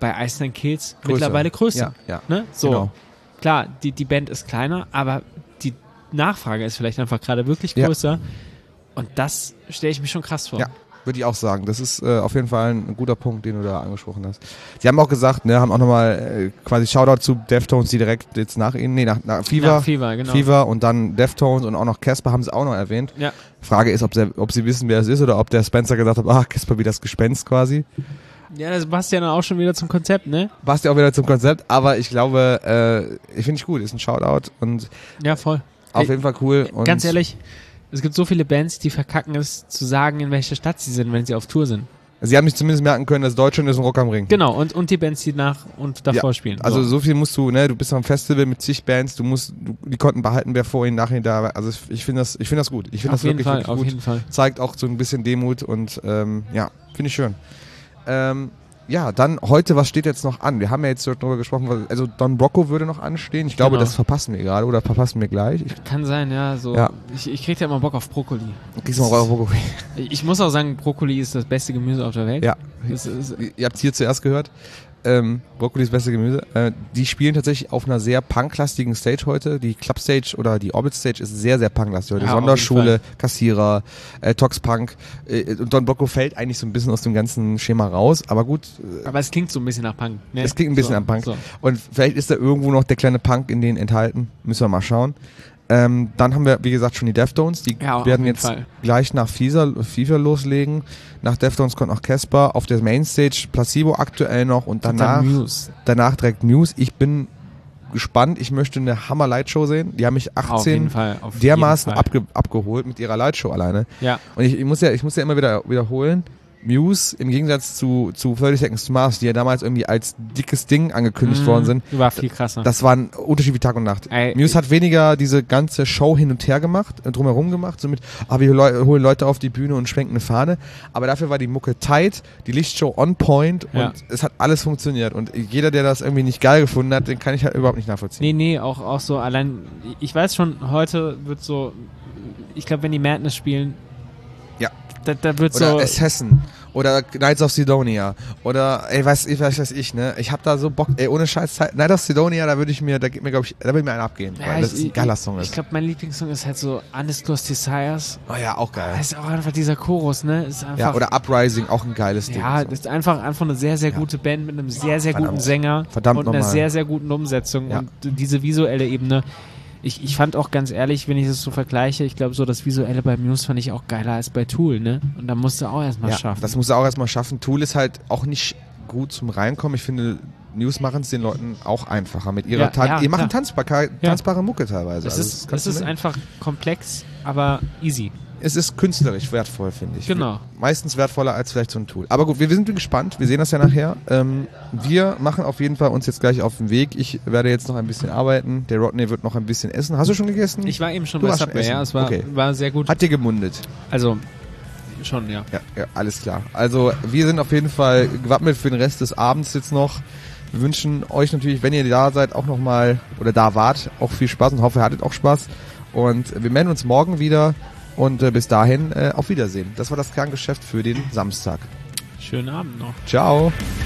bei Iceland Kills Größer. mittlerweile größer. Ja, ja. Ne? So. Genau. Klar, die, die Band ist kleiner, aber die Nachfrage ist vielleicht einfach gerade wirklich Ja. größer. Und das stelle ich mir schon krass vor. Ja, würde ich auch sagen. Das ist äh, auf jeden Fall ein guter Punkt, den du da angesprochen hast. Sie haben auch gesagt, ne, haben auch nochmal äh, quasi Shoutout zu Deftones, die direkt jetzt nach ihnen, nee, nach, nach Fever, Nach Fever, genau. Fever und dann Deftones und auch noch Casper haben sie auch noch erwähnt. Ja. Frage ist, ob sie, ob sie wissen, wer es ist oder ob der Spencer gesagt hat, ah, Casper wie das Gespenst quasi. Ja, das passt ja dann auch schon wieder zum Konzept, ne? Passt ja auch wieder zum Konzept, aber ich glaube, äh, ich finde ich gut, ist ein Shoutout und Ja, voll. auf Ey, jeden Fall cool. Und Ganz ehrlich, es gibt so viele Bands, die verkacken es, zu sagen, in welcher Stadt sie sind, wenn sie auf Tour sind. Sie haben sich zumindest merken können, dass Deutschland ist ein Rock am Ring. Genau, und, und die Bands, die nach und davor Ja, spielen. Also so viel musst du, ne, du bist am Festival mit zig Bands, du musst, du, die konnten behalten, wer vorhin, nachher da war. Also ich finde das, ich finde das gut. Ich finde Auf das jeden wirklich, Fall, wirklich auf gut. jeden Fall. Zeigt auch so ein bisschen Demut und ähm, ja, finde ich schön. Ähm, ja, dann heute, was steht jetzt noch an? Wir haben ja jetzt darüber gesprochen, was- also Don Brocco würde noch anstehen. Ich glaube, Genau. das verpassen wir gerade oder verpassen wir gleich. Ich, Kann sein, ja. So. Ja. Ich, ich krieg ja immer Bock auf Brokkoli. Kriegst du mal auf Brokkoli? Ich muss auch sagen, Brokkoli ist das beste Gemüse auf der Welt. Ja, Das ist, ihr habt es hier zuerst gehört. Ähm, Brokkoli ist das beste Gemüse. Äh, die spielen tatsächlich auf einer sehr punklastigen Stage heute. Die Club Stage oder die Orbit Stage ist sehr, sehr punklastig heute. Ja, auf jeden Sonderschule, Fall. Kassierer, äh, Tox Punk. Äh, und Don Brocco fällt eigentlich so ein bisschen aus dem ganzen Schema raus. Aber gut, äh, aber es klingt so ein bisschen nach Punk. Ne? es klingt ein bisschen so, an Punk. So. Und vielleicht ist da irgendwo noch der kleine Punk in denen enthalten. Müssen wir mal schauen. Ähm, dann haben wir, wie gesagt, schon die Deftones. Die Ja, auf werden jeden jetzt Fall. gleich nach FIFA, FIFA loslegen. Nach Deftones kommt noch Casper. Auf der Mainstage Placebo aktuell noch. Und Und danach, dann Muse. danach direkt Muse. Ich bin gespannt. Ich möchte eine Hammer Lightshow sehen. Die haben mich Auf achtzehn jeden Fall, auf dermaßen jeden Fall. abge abgeholt mit ihrer Lightshow alleine. Ja. Und ich, ich muss ja, ich muss ja immer wieder wiederholen. Muse im Gegensatz zu, zu thirty Seconds to Mars, die ja damals irgendwie als dickes Ding angekündigt Mhm, worden sind. war viel krasser. Das war ein Unterschied wie Tag und Nacht. Ey, Muse hat weniger diese ganze Show hin und her gemacht, äh, drumherum gemacht, somit, ah, wir Leu holen Leute auf die Bühne und schwenken eine Fahne. Aber dafür war die Mucke tight, die Lichtshow on point und Ja. es hat alles funktioniert. Und jeder, der das irgendwie nicht geil gefunden hat, den kann ich halt überhaupt nicht nachvollziehen. Nee, nee, auch, auch so allein, ich weiß schon, heute wird so, ich glaube, wenn die Madness spielen, Ja. da, da wird Oder so, Assassin. Oder Knights of Sidonia. Oder, ey, weiß ich, weiß, weiß ich, ne? Ich hab da so Bock, ey, ohne Scheiß, Knights of Sidonia, da würde ich mir, da geht mir, glaube ich, da würde mir einer abgehen. Ja, weil das ich- ist ein geiler ich, Song Ich ist. glaube, mein Lieblingssong ist halt so Undisclosed Desires. Oh ja, auch geil. Das ist auch einfach dieser Chorus, ne? Ist einfach, Ja, oder Uprising, auch ein geiles Ding. ja, so. das ist einfach, einfach eine sehr, sehr gute Band mit einem sehr, sehr Verdammt. guten Sänger Verdammt und einer nochmal. sehr, sehr guten Umsetzung Ja. und diese visuelle Ebene. Ich, ich fand auch ganz ehrlich, wenn ich das so vergleiche, ich glaube so das Visuelle bei Muse fand ich auch geiler als bei Tool, ne? Und da musst du auch erstmal Ja, schaffen. das muss er auch erstmal schaffen. Tool ist halt auch nicht gut zum Reinkommen. Ich finde, News machen es den Leuten auch einfacher mit ihrer Ja, Tan ja, Die machen klar. Tanzbarkeit, Ja. tanzbare Mucke teilweise. Es Also ist, das es kannst du ist nehmen. einfach komplex, aber easy. Es ist künstlerisch wertvoll, finde ich. Genau. Meistens wertvoller als vielleicht so ein Tool. Aber gut, wir sind gespannt. Wir sehen das ja nachher. Ähm, wir machen auf jeden Fall uns jetzt gleich auf den Weg. Ich werde jetzt noch ein bisschen arbeiten. Der Rodney wird noch ein bisschen essen. Hast du schon gegessen? Ich war eben schon Du bei warst Subway, essen. ja, es war, Okay. war sehr gut. Hat dir gemundet? Also, schon, ja. Ja, ja, alles klar. Also wir sind auf jeden Fall gewappnet für den Rest des Abends jetzt noch. Wir wünschen euch natürlich, wenn ihr da seid, auch nochmal, oder da wart, auch viel Spaß und hoffe, ihr hattet auch Spaß. Und wir melden uns morgen wieder und äh, bis dahin äh, auf Wiedersehen. Das war das Kerngeschäft für den Samstag. Schönen Abend noch. Ciao.